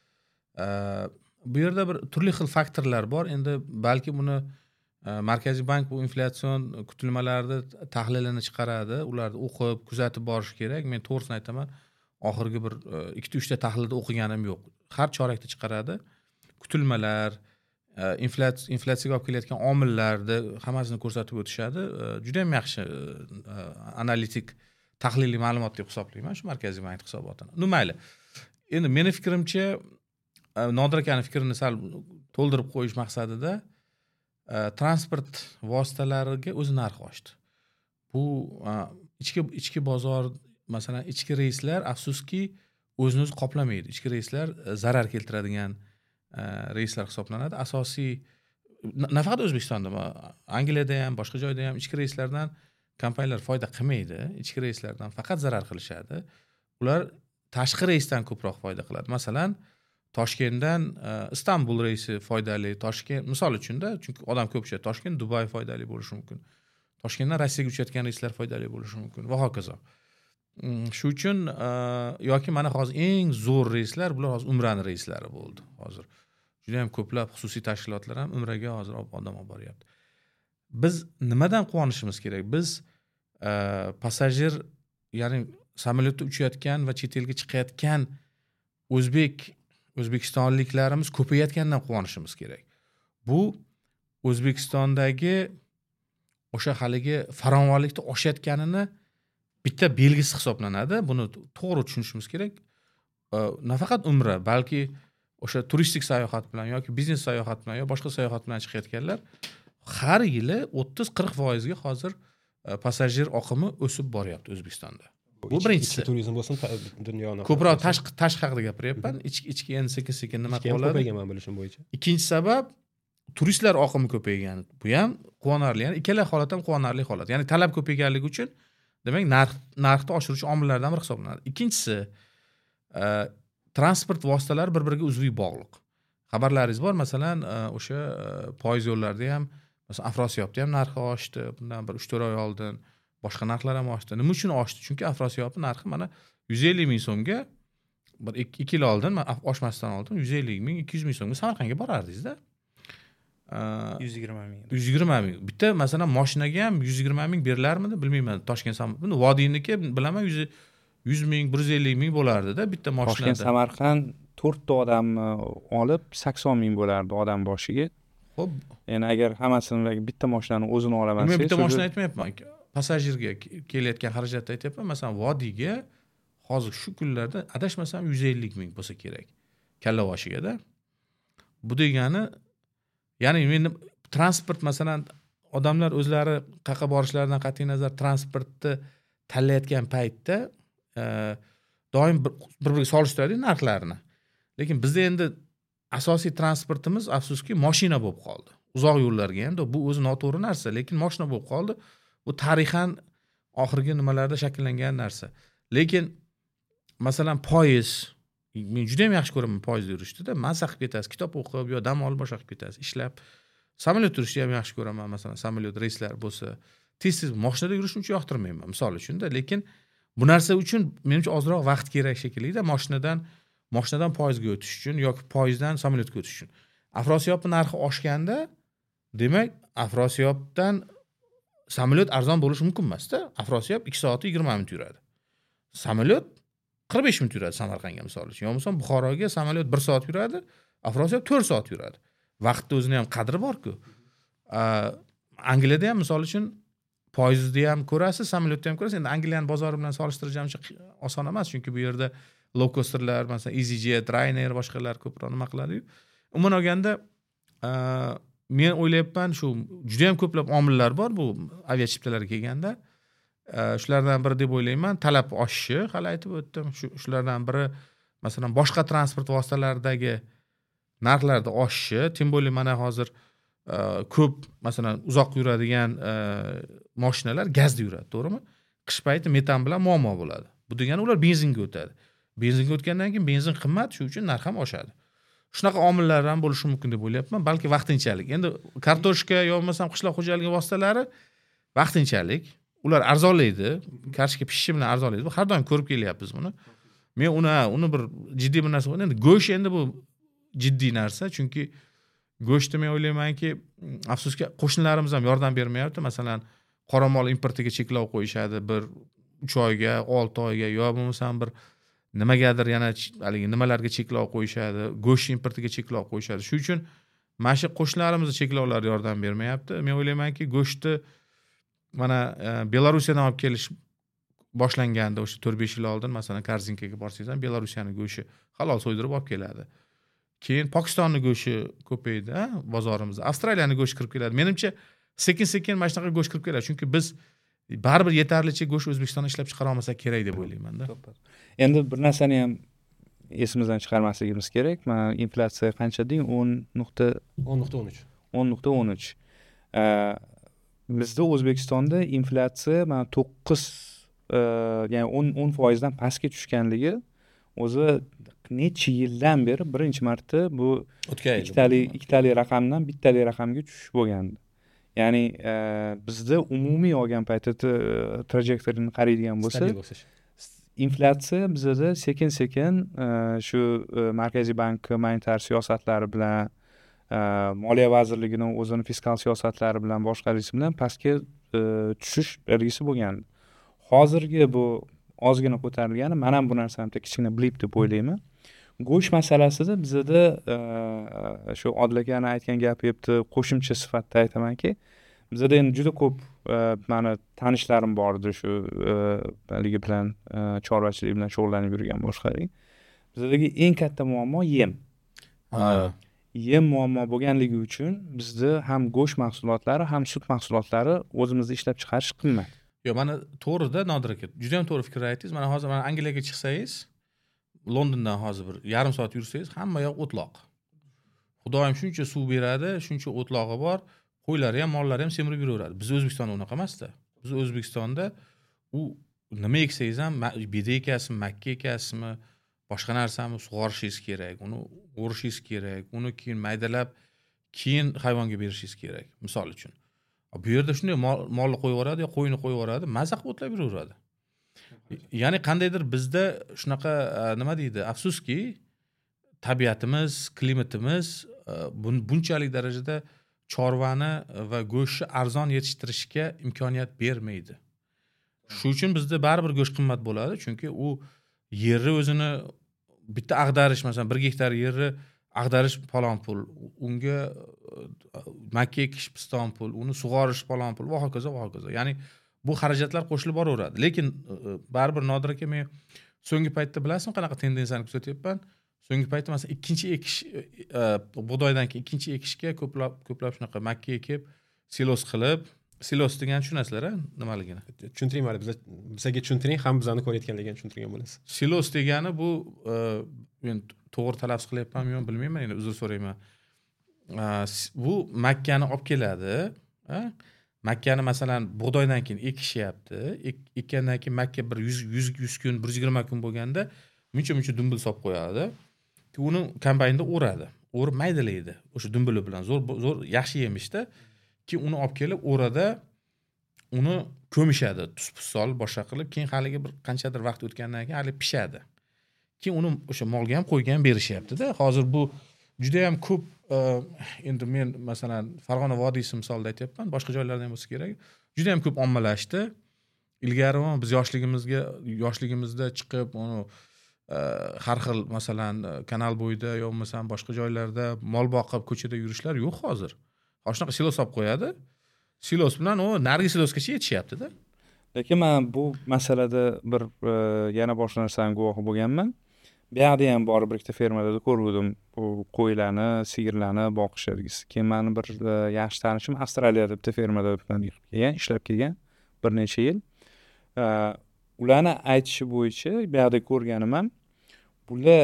Bu yerda bir turli xil faktorlar bor. Endi balki buni Markaziy bank bu inflyatsion kutilmalarni tahlilini chiqaradi, ularni o'qib, kuzatib borish kerak. Men to'g'risini aytaman, oxirgi bir 2-3 ta tahlilda o'qiganim yo'q. Har chorakda chiqaradi. Kutilmalar, inflyatsiyaga olib kelayotgan omillarni hammasini ko'rsatib o'tishadi. Juda ham yaxshi analitik, tahliliy ma'lumot deb hisoblayman shu Markaziy bank hisobotini. No mayli. Endi meni fikrimcha, Nodir akaning fikrini sal to'ldirib qo'yish maqsadida transport vositalariga o'z narxi oshdi. Bu ichki bozor, masalan, ichki reyslar afsuski o'zini o'zi qoplamaydi. Ichki reyslar zarar keltiradigan reyslar hisoblanadi. Asosiy nafaqat O'zbekistonda, Angliyada ham, boshqa joyda ham ichki reyslardan kompaniyalar foyda qilmaydi, ichki reyslardan faqat zarar qilishadi. Ular tashqi reysdan ko'proq foyda qiladi. Masalan, Toshkentdan Istanbul reysi foydali, Toshkent misol uchun-da, chunki odam ko'p uchadi. Toshkent Dubay foydali bo'lishi mumkin. Toshkentdan Rossiyaga uchayotgan reyslar foydali bo'lishi mumkin va hokazo. Shu uchun yoki mana hozir eng zo'r reyslar bular hozir Umrani reyslari bo'ldi. Hozir juda ham ko'plab xususiy tashkilotlar ham Umraga hozir odam olib boryapti. Biz nimadan quvonishimiz kerak? Biz passajir, ya'ni samolyotda uchayotgan va chet elga chiqayotgan O'zbekistonliklarimiz ko'payayotganidan quvonishimiz kerak. Bu O'zbekistondagi o'sha haligi farovonlikda oshayotganini bitta belgisi hisoblanadi. Buni to'g'ri tushunishimiz kerak. Nafaqat Umra, balki o'sha turistik sayohat bilan yoki biznes sayohat bilan yoki boshqa sayohat bilan chiqayotganlar har yili 30-40% ga hozir passajir oqimi o'sib boryapti O'zbekistonda. Bu birinchisi. Turizm bo'lsin, dunyoni ko'proq tashqi haqida gapiryapman. Ichki endi sekin nima qiladi? Ko'paygan bilishim bo'yicha. Ikkinchi sabab turistlar oqimi ko'paygani. Bu ham quvonarli. Ya'ni ikkala holat ham quvonarli holat. Ya'ni talab ko'payganligi uchun demak narxni oshiruvchi omillardan biri hisoblanadi. Ikkinchisi, transport vositalari bir-biriga uzviy bog'liq. Xabarlaringiz bor, masalan, o'sha poyezd yo'llarida ham, masalan, Afrosiyobda ham narxi oshdi, bundan bir 3-4 oy oldin. Boshqa narxlar ham oshdi. Nima uchun oshdi? Chunki Afrosiyobning narxi mana 150 ming so'mga bir 2 yil oldin, oshmasdan oldin 150 ming, 200 ming so'mga Samarqandga borardingiz-da. 120 ming. 120 ming. Bitta masalan mashinaga ham 120 ming berilarmidi, bilmayman. Toshkent Samarqand, Vodiyniki bilaman 100 ming, 150 ming bo'lardi-da bitta mashinada. Toshkent Samarqand 4 ta odamni olib 80 ming bo'lardi odam boshiga. Xo'p, Endi agar hammasini bitta mashinani o'zini olaman men bitta mashina aytmayapman. Passajirga kelayotgan xarajatni aytyapman. Masalan, Vodiyga hozir shu kunlarda adashmasam 150 ming bo'lsa kerak. Kalla boshiga-da. Bu degani, ya'ni men transport, masalan, odamlar o'zlari qayerga borishlaridan qat'iy nazar transportni tanlayotgan paytda doim bir-biriga solishtiradi narxlarini. Lekin bizda endi asosiy transportimiz afsuski mashina bo'lib qoldi. Uzoq yo'llarga ham bu o'zi noto'g'ri narsa, lekin mashina bo'lib qoldi. Bu tarixan oxirgi nimalarda shakllangan narsa. Lekin masalan poyezd, men juda ham yaxshi ko'raman poyezdda yurishni-da. Masa qilib ketasiz, kitob o'qib yo dam olib boshqa qilib ketasiz, ishlab. Samolyot yurishni ham yaxshi ko'raman, masalan, samolyot reyslar bo'lsa. Tez-tez mashinada yurishni uncha yoqtirmayman, misol uchun-da, lekin bu narsa uchun menimcha ozroq vaqt kerak shekilli-da, mashinadan poyezdga o'tish uchun yoki poyezddan samolyotga o'tish uchun. Afrosiyobning narxi oshganda, demak, Afrosiyobdan samolyot arzon bo'lishi mumkin emas-da. Afrosiyob 2 soat 20 minut yuradi. Samolyot 45 minut yuradi Samarqandga misol uchun. Yo'qsa Buxoroga samolyot 1 soat yuradi, Afrosiyob 4 soat yuradi. Vaqtda o'zini ham qadri bor-ku. Angliyada ham misol uchun poyezdni ham ko'rasiz, samolyotni ham ko'rasiz. Endi Angliyaning bozori bilan solishtirish ham oson emas, chunki bu yerda low costerlar, masalan, EasyJet, Ryanair boshqalar ko'proq nima qiladi-yu. Umuman olganda, men o'ylayapman, shu juda ham ko'plab omillar bor bu aviachiptalarga kelganda. Shulardan biri deb o'ylayman, talab oshishi, hali aytib o'tdim. Shulardan biri masalan boshqa transport vositalaridagi narxlarda oshishi, tim bo'li mana hozir ko'p masalan uzoq yuradigan mashinalar gazda yuradi, to'g'rimi? Qish payti metan bilan muammo bo'ladi. Bu degani ular benzinga o'tadi. Benzinga o'tgandan keyin benzin qimmat, shu uchun narx ham oshadi. Shunaqa omillar ham bo'lishi mumkin deb o'ylayapman, balki vaqtinchalik. Endi kartoshka yo bo'lmasam qishloq xo'jaligi vositalari vaqtinchalik, ular arzonlaydi, kartoshka pishishi bilan arzonlaydi. Bu har doim ko'rib kelyapmiz buni. Men uni bir jiddiy bir narsa, endi go'sht endi bu jiddiy narsa, chunki go'shtni men o'ylaymanki, afsuski qo'shnilarimiz ham yordam bermayapti. Masalan, qoramol importiga cheklov qo'yishadi, bir 3 oyga, 6 oyga yo bo'lmasam bir nimagadir yana haligi nimalarga cheklov qo'yishadi, go'sht importiga cheklov qo'yishadi. Shu uchun mana shu qo'shnilarimiz cheklovlar yordam bermayapti. Men o'ylaymanki, go'shtni mana Belorussiyadan olib kelish boshlanganda o'sha 4-5 yil oldin, masalan, Korzinkaga borsangiz ham Belorussiyaning go'shti halol so'ydirib olib keladi. Keyin Pokistonning go'shti ko'paydi, bozorimizda. Avstraliyaning go'shti kirib keladi. Menimcha sekin-sekin mana shunaqa go'sht kirib keladi, chunki biz baribir yetarlicha go'sht O'zbekistonda ishlab chiqara olmasak kerak deb o'ylayman-da. Endi bir narsani ham esimizdan chiqarmasligimiz kerak. Mana inflyatsiya qancha deng? 10.13. bizda O'zbekistonda inflyatsiya mana 9 ya'ni 10% dan pastga tushganligi o'zi necha yildan beri birinchi marta bu ikkitali raqamdan bittali raqamga tushish bo'lgandi. Ya'ni bizda umumiy olgan paytda trajektoriyani qaraydigan bo'lsa, inflyatsiya bizda sekin-sekin shu Markaziy bank monetar siyosatlari bilan, Moliya vazirligining o'zini fiskal siyosatlari bilan boshqarishi bilan pastga tushish belgisi bo'lgandi. Hozirgi bu ozgina ko'tarilgani, men ham bu narsani kichkina blip deb o'ylayman. Go'sht masalasida bizda shu Odil akani aytgan gapni qo'shimcha sifatida aytamanki, bizda endi juda ko'p meni tanishlarim bor edi shu haligi bilan chorvachilik bilan shug'ullanib yurgan boshqaring. Bizdagi eng katta muammo yem. Yem muammo bo'lganligi uchun bizda ham go'sht mahsulotlari, ham sut mahsulotlari o'zimizda ishlab chiqarish qimmat. Yo'q, mana to'g'rida Nodir aka, juda ham to'g'ri fikr aytdingiz. Mana hozir Angliyaga chiqsangiz, Londondan hozir bir yarim soat yursangiz, hamma yoq o'tloq. Xudoyim shuncha suv beradi, shuncha o'tlog'i bor, qo'ylari ham, mollari ham semirib yuraveradi. Biz O'zbekistonda unaqa emas-da. Biz O'zbekistonda u nima eksangiz ham, beda ekasizmi, makka ekasizmi, boshqa narsami sug'orishingiz kerak, uni o'rishingiz kerak, uni keyin maydalab, keyin hayvonga berishingiz kerak. Misol uchun. Bu yerda shunday molni qo'yib yuboradi, yo qo'yni qo'yib yuboradi, maza qilib o'tlab yuraveradi. Ya'ni qandaydir bizda shunaqa nima deydi, afsuski, tabiatimiz, klimatimiz bunchalik darajada chorvani va go'shtni arzon yetishtirishga imkoniyat bermaydi. Shu uchun bizda baribir go'sht qimmat bo'ladi, chunki u yerni o'zini bitta ag'darish, masalan 1 gektar yerni ag'darish falon pul, unga makka ekish piston pul, uni sug'orish falon pul va hokazo va hokazo. Ya'ni bu xarajatlar qo'shilib boraveradi. Lekin baribir Nodir aka, men so'nggi paytda bilasizmi qanaqa tendensiyani kuzatyapman? So'nggi paytda masalan ikkinchi ekish bug'doydan keyin ikkinchi ekishga ko'plab shunaqa makka ekib, silos qilib, silos degan tushunasizlar-a, nimaligini? Tushuntiring, mana bizga tushuntiring, ham bizani ko'rayotganligini tushuntirgan bo'lasiz. Silos degani bu, men to'g'ri talaffuz qilyapmanmi yo'q bilmayman, endi uzr so'rayman. Bu makkani olib keladi, makkani masalan bug'doydan keyin ekishyapti, ekkandan keyin makka bir 100 kun, 120 kun bo'lganda muncha dumbil solib qo'yadi. Uni kombaynda o'radi, o'rib maydalaydi. O'sha dumbili bilan zo'r yaxshi yemishda, keyin uni olib kelib o'rada uni ko'mishadi, tuz-pus solib, boshqa qilib, keyin haligi bir qanchadir vaqt o'tgandan keyin hali pishadi. Keyin uni o'sha molga ham qo'yga ham berishyapti-da. Hozir bu juda ham ko'p, endi men masalan Farg'ona vodiysi misolida aytyapman, boshqa joylarda ham bo'lsa kerak. Juda ham ko'p ommalashdi. Ilgari biz yoshligimizda chiqib, uni har xil masalan kanal bo'yida yo bo'lmasam boshqa joylarda mol boqib ko'chada yurishlar yo'q hozir. Shunaqa silos olib qo'yadi. Silos bilan u narigi silosgacha yetishyapti-da. Lekin men bu masalada bir yana boshqa narsaning guvohi bo'lganman. Bu yerda ham borib bir ikkita fermada ko'rdim, bu qo'ylarni, sigirlarni boqishadigan. Keyin meni bir yaxshi tanishim Avstraliyada bitta fermada ishlab kelgan bir necha yil. Ularni aytishi bo'yicha bu yerda ko'rganim ham, bular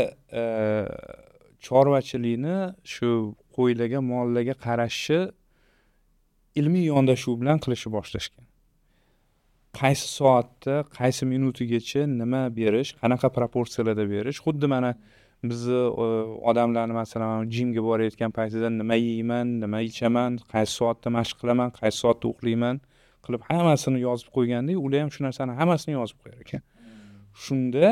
chorvachilikni shu qo'ylarga, mollarga qarashni ilmiy yondashuv bilan qilishni boshlashgan. Qaysi soatda, qaysi minutigacha nima berish, qanaqa proporsiyada berish, xuddi mana bizni odamlarni masalan jimga borayotgan paytida nima yeyman, nima ichaman, qaysi soatda mashq qilaman, qaysi soatda uxlayman qilib hammasini yozib qo'ygandek, ular ham shu narsani hammasini yozib qo'yar ekan. Shunda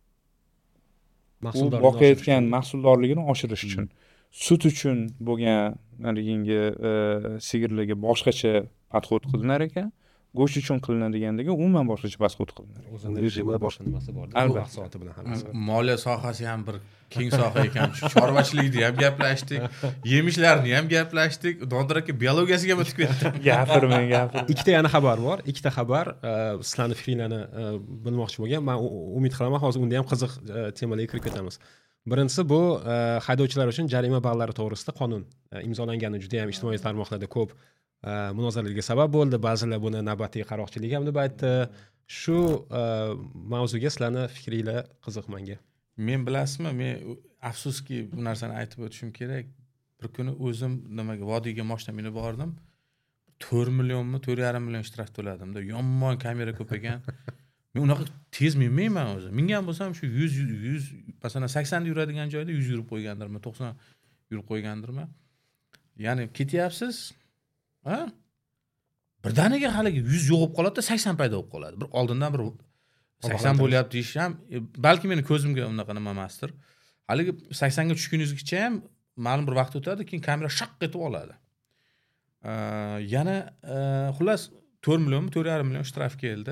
boqayotgan mahsuldorligini oshirish uchun, sut uchun bo'lgan haligingi sigirlarga boshqacha podxod qilinar ekan, go'sht uchun qilinadiganligi umuman boshqacha podxod qilinar. O'zida boshqa nimasi bor. Albatta, soati bilan hammasi. Moliya sohasi ham bir keng soha ekan. Chorvachilikni ham gaplashdik, yemishlarni ham gaplashdik. Nodir aka biologiyasiga ham o'tib ketdi. Gapirmang. Ikkita yana xabar bor. Ikkita xabar sizlarning fikringlarni bilmoqchi bo'lgan. Men umid qilaman hozir unda ham qiziq temalarga kirib ketamiz. Birinchisi bu haydovchilar uchun jarima ballari to'g'risida qonun imzolangani juda ham ijtimoiy tarmoqlarda ko'p munozaralarga sabab bo'ldi. Ba'zilar buni navbatdagi qaroqchilik ham deb aytdi. Shu mavzuga sizlarning fikringlar qiziq menga. Men bilasizmi, men afsuski bu narsani aytib o'tishim kerak. Bir kuni o'zim nimaga vodiyga mashina minib bordim. 4 millionmi 4,5 million ishtirok to'ladimda. Yomon kamera ko'p ekan. Men unaqa tez minmayman o'zi. Mingan bo'lsam shu 100 masalan 80 da yuradigan joyda 100 yurib qo'ygandirman, 90 yurib qo'ygandirman. Ya'ni ketyapsiz, ha? Birdaniga haligi 100 yo'qib qoladi-da 80 paydo bo'lib qoladi. Bir oldindan bir 80 bo'lyapti deyish ham, balki meni ko'zimga unaqa nima emasdir. Haligi 80 ga tushguningizgacha ham ma'lum bir vaqt o'tadi, keyin kamera shaq etib oladi. Yana xullas 4 millionmi 4,5 million ishtirok keldi.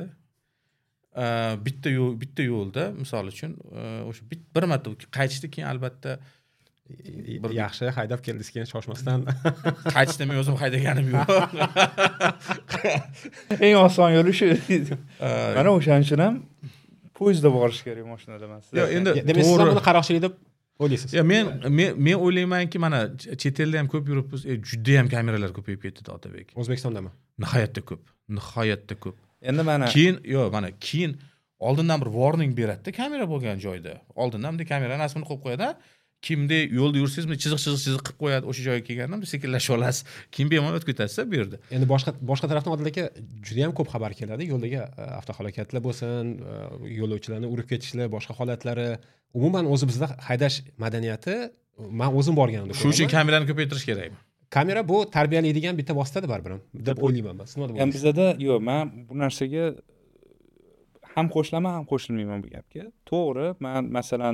Bitta yo'lda misol uchun o'sha bir marta qaytishdi, keyin albatta yaxshi haydab keldingiz, keyin shoshmasdan qaytishda men o'zim haydaganim yo'q. Eng oson yo'li shu. Mana o'shaning uchun ham poyezdda borish kerak, mashinada emas. Yo'q, endi demak siz ham buni qaroqchilik deb o'ylaysiz. Yo, men o'ylaymanki, mana chet elda ham ko'p yuribmiz, juda ham kameralar ko'payib ketdi Otabek. O'zbekistondami? Nihoyatda ko'p. Endi mana keyin oldindan bir warning beradi-da kamera bo'lgan joyda. Oldindan bunday kamera rasmini qo'yib qo'yadi. Kimda yo'lda yursangizmi chiziq qilib qo'yadi, o'sha joyga kelganda sekinlashib olasiz. Keyin bemalol o'tib ketasiz bu yerda. Endi boshqa tarafdan Odil aka juda ham ko'p xabar keladi. Yo'ldagi avtohalokatlar bo'lsin, yo'lovchilarni urib ketishlar, boshqa holatlari. Umuman o'zi bizda haydash madaniyati, men o'zim borganimda shu uchun kamerani ko'paytirish kerakmi? Kamera bu tarbiyalaydigan bitta vositadir baribir deb o'ylayman men. Siz nima deb o'ylaysiz? Bizda yo'q, men bu narsaga ham qo'shilaman, ham qo'shilmayman bu gapga. To'g'ri, men masalan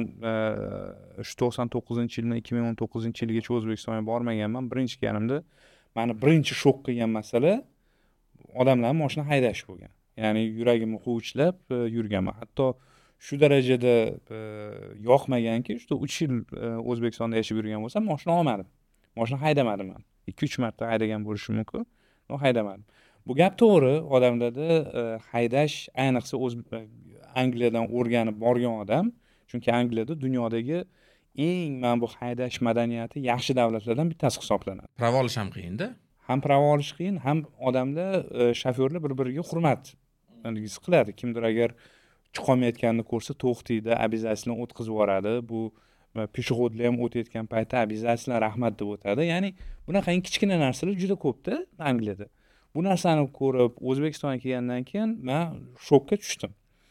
shu 99-yildan 2019-yilgacha O'zbekistonga bormaganman. Birinchi kelganimda meni birinchi shok qilgan masala odamlar mashina haydash bo'lgan. Ya'ni yuragimni quvichlab yurganman. Hatto shu darajada yoqmaganki, shu 3 yil O'zbekistonda yashab yurgan bo'lsam, mashina olmadim. Mashina haydamadim men. 2-3 marta haydagan bo'lishim mumkin, men haydamadim. Bu gap to'g'ri, odamlarda haydash, ayniqsa Angliyadan o'rganib borgan odam, chunki Angliyada dunyodagi eng mana bu haydash madaniyati yaxshi davlatlardan bittasi hisoblanadi. Pravo olish ham qiyin-da. Ham pravo olish qiyin, ham odamlar, shofyorlar bir-biriga hurmat qiladi. Kimdir agar chiqolmayotganini ko'rsa, to'xtaydi, обязательно o'tkazib yuboradi. Bu peshexodlar ham o'tayotgan paytda обязательно rahmat deb o'tadi. Ya'ni bunaqa kichkina narsalar juda ko'p-da Angliyada. Bu narsani ko'rib O'zbekistonga kelgandan keyin men shokka tushdim.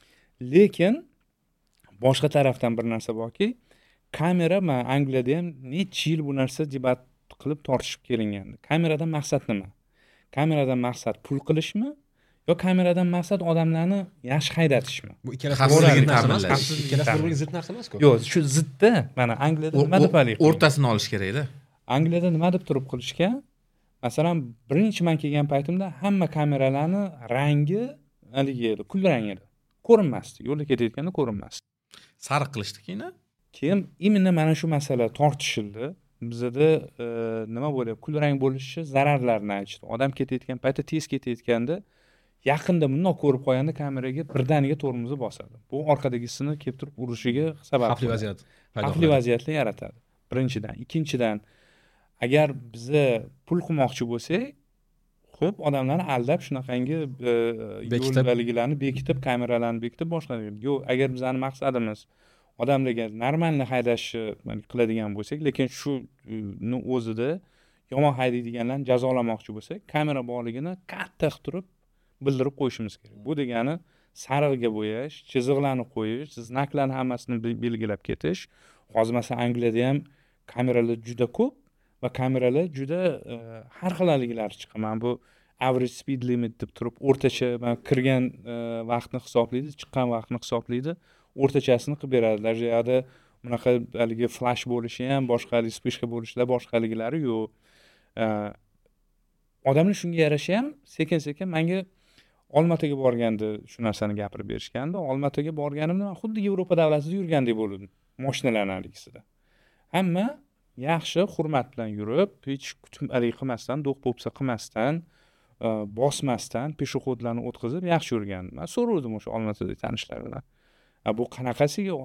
Lekin boshqa tarafdan bir narsa borki, kamera men Angliyada ham necha yil bu narsa debat qilib tortishib kelingandi. Kameradan maqsad nima? Kameradan maqsad pul qilishmi? Yo kameradan maqsad odamlarni yaxshi haydatishmi? Bu ikkalasi xavfsizlikni ta'minlash. Ikkalasi bir-biriga zid narsa emas-ku. Yo'q, shu zidda. Mana Angliyada nima deb o'rtasini olish kerak-da. Angliyada nima deb turib qilishgan? Masalan, birinchi men kelgan paytimda hamma kameralarni rangi haligi edi, kul rang edi. Ko'rinmasdi, yo'lda ketayotganda ko'rinmasdi. Sariq qilishdi keyin именно mana shu masala tortishildi. Bizda nima bo'lyapti? Kul rang bo'lishi zararlarini aytishdi. Odam ketayotgan paytda tez ketayotganda yaqinda bundoq ko'rib qo'yanda kameraga birdaniga tormozni bosadi. Bu orqadagisini kelib turib urishiga sabab bo'ladi. Xavfli vaziyatlar yaratadi. Birinchidan, ikkinchidan agar biza pul qilmoqchi bo'lsak, xo'p, odamlarni aldab shunaqangi yo'llarni bekitib, kameralarni bekitib boshqalarga. Yo'q, agar bizning maqsadimiz odamlarga normalni haydashni qiladigan bo'lsak, lekin shuni o'zida yomon haydaydiganlarni jazolamoqchi bo'lsak, kamera borligini qattiq turib bildirib qo'yishimiz kerak. Bu degani sariqga bo'yash, chiziqlarni qo'yish, znaklarni hammasini belgilab ketish. Hozir masalan Angliyada ham kameralar juda ko'p va kameralar juda har xilliklari chiqqan. Bu average speed limit deb turib, o'rtacha kirgan vaqtni hisoblaydi, chiqqan vaqtni hisoblaydi, o'rtachasini qilib beradi. Darajada bunaqa haligi flash bo'lishi ham, boshqa spishka bo'lishlar, boshqaliklari yo'q. Odamlar shunga yarasha ham sekin-sekin menga Olmaotaga borganda shu narsani gapirib berishgandi. Olmaotaga borganimda men xuddi Yevropa davlatida yurgandek bo'ldim, mashinalarning haligisida. Hamma yaxshi, hurmat bilan yurib, hech kutilmalik qilmasdan, do'q-po'pisa qilmasdan, bosmasdan peshexodlarni o'tkazib yaxshi yurgan. Men so'radim o'sha Olmaotada tanishlardan. Bu qanaqasiga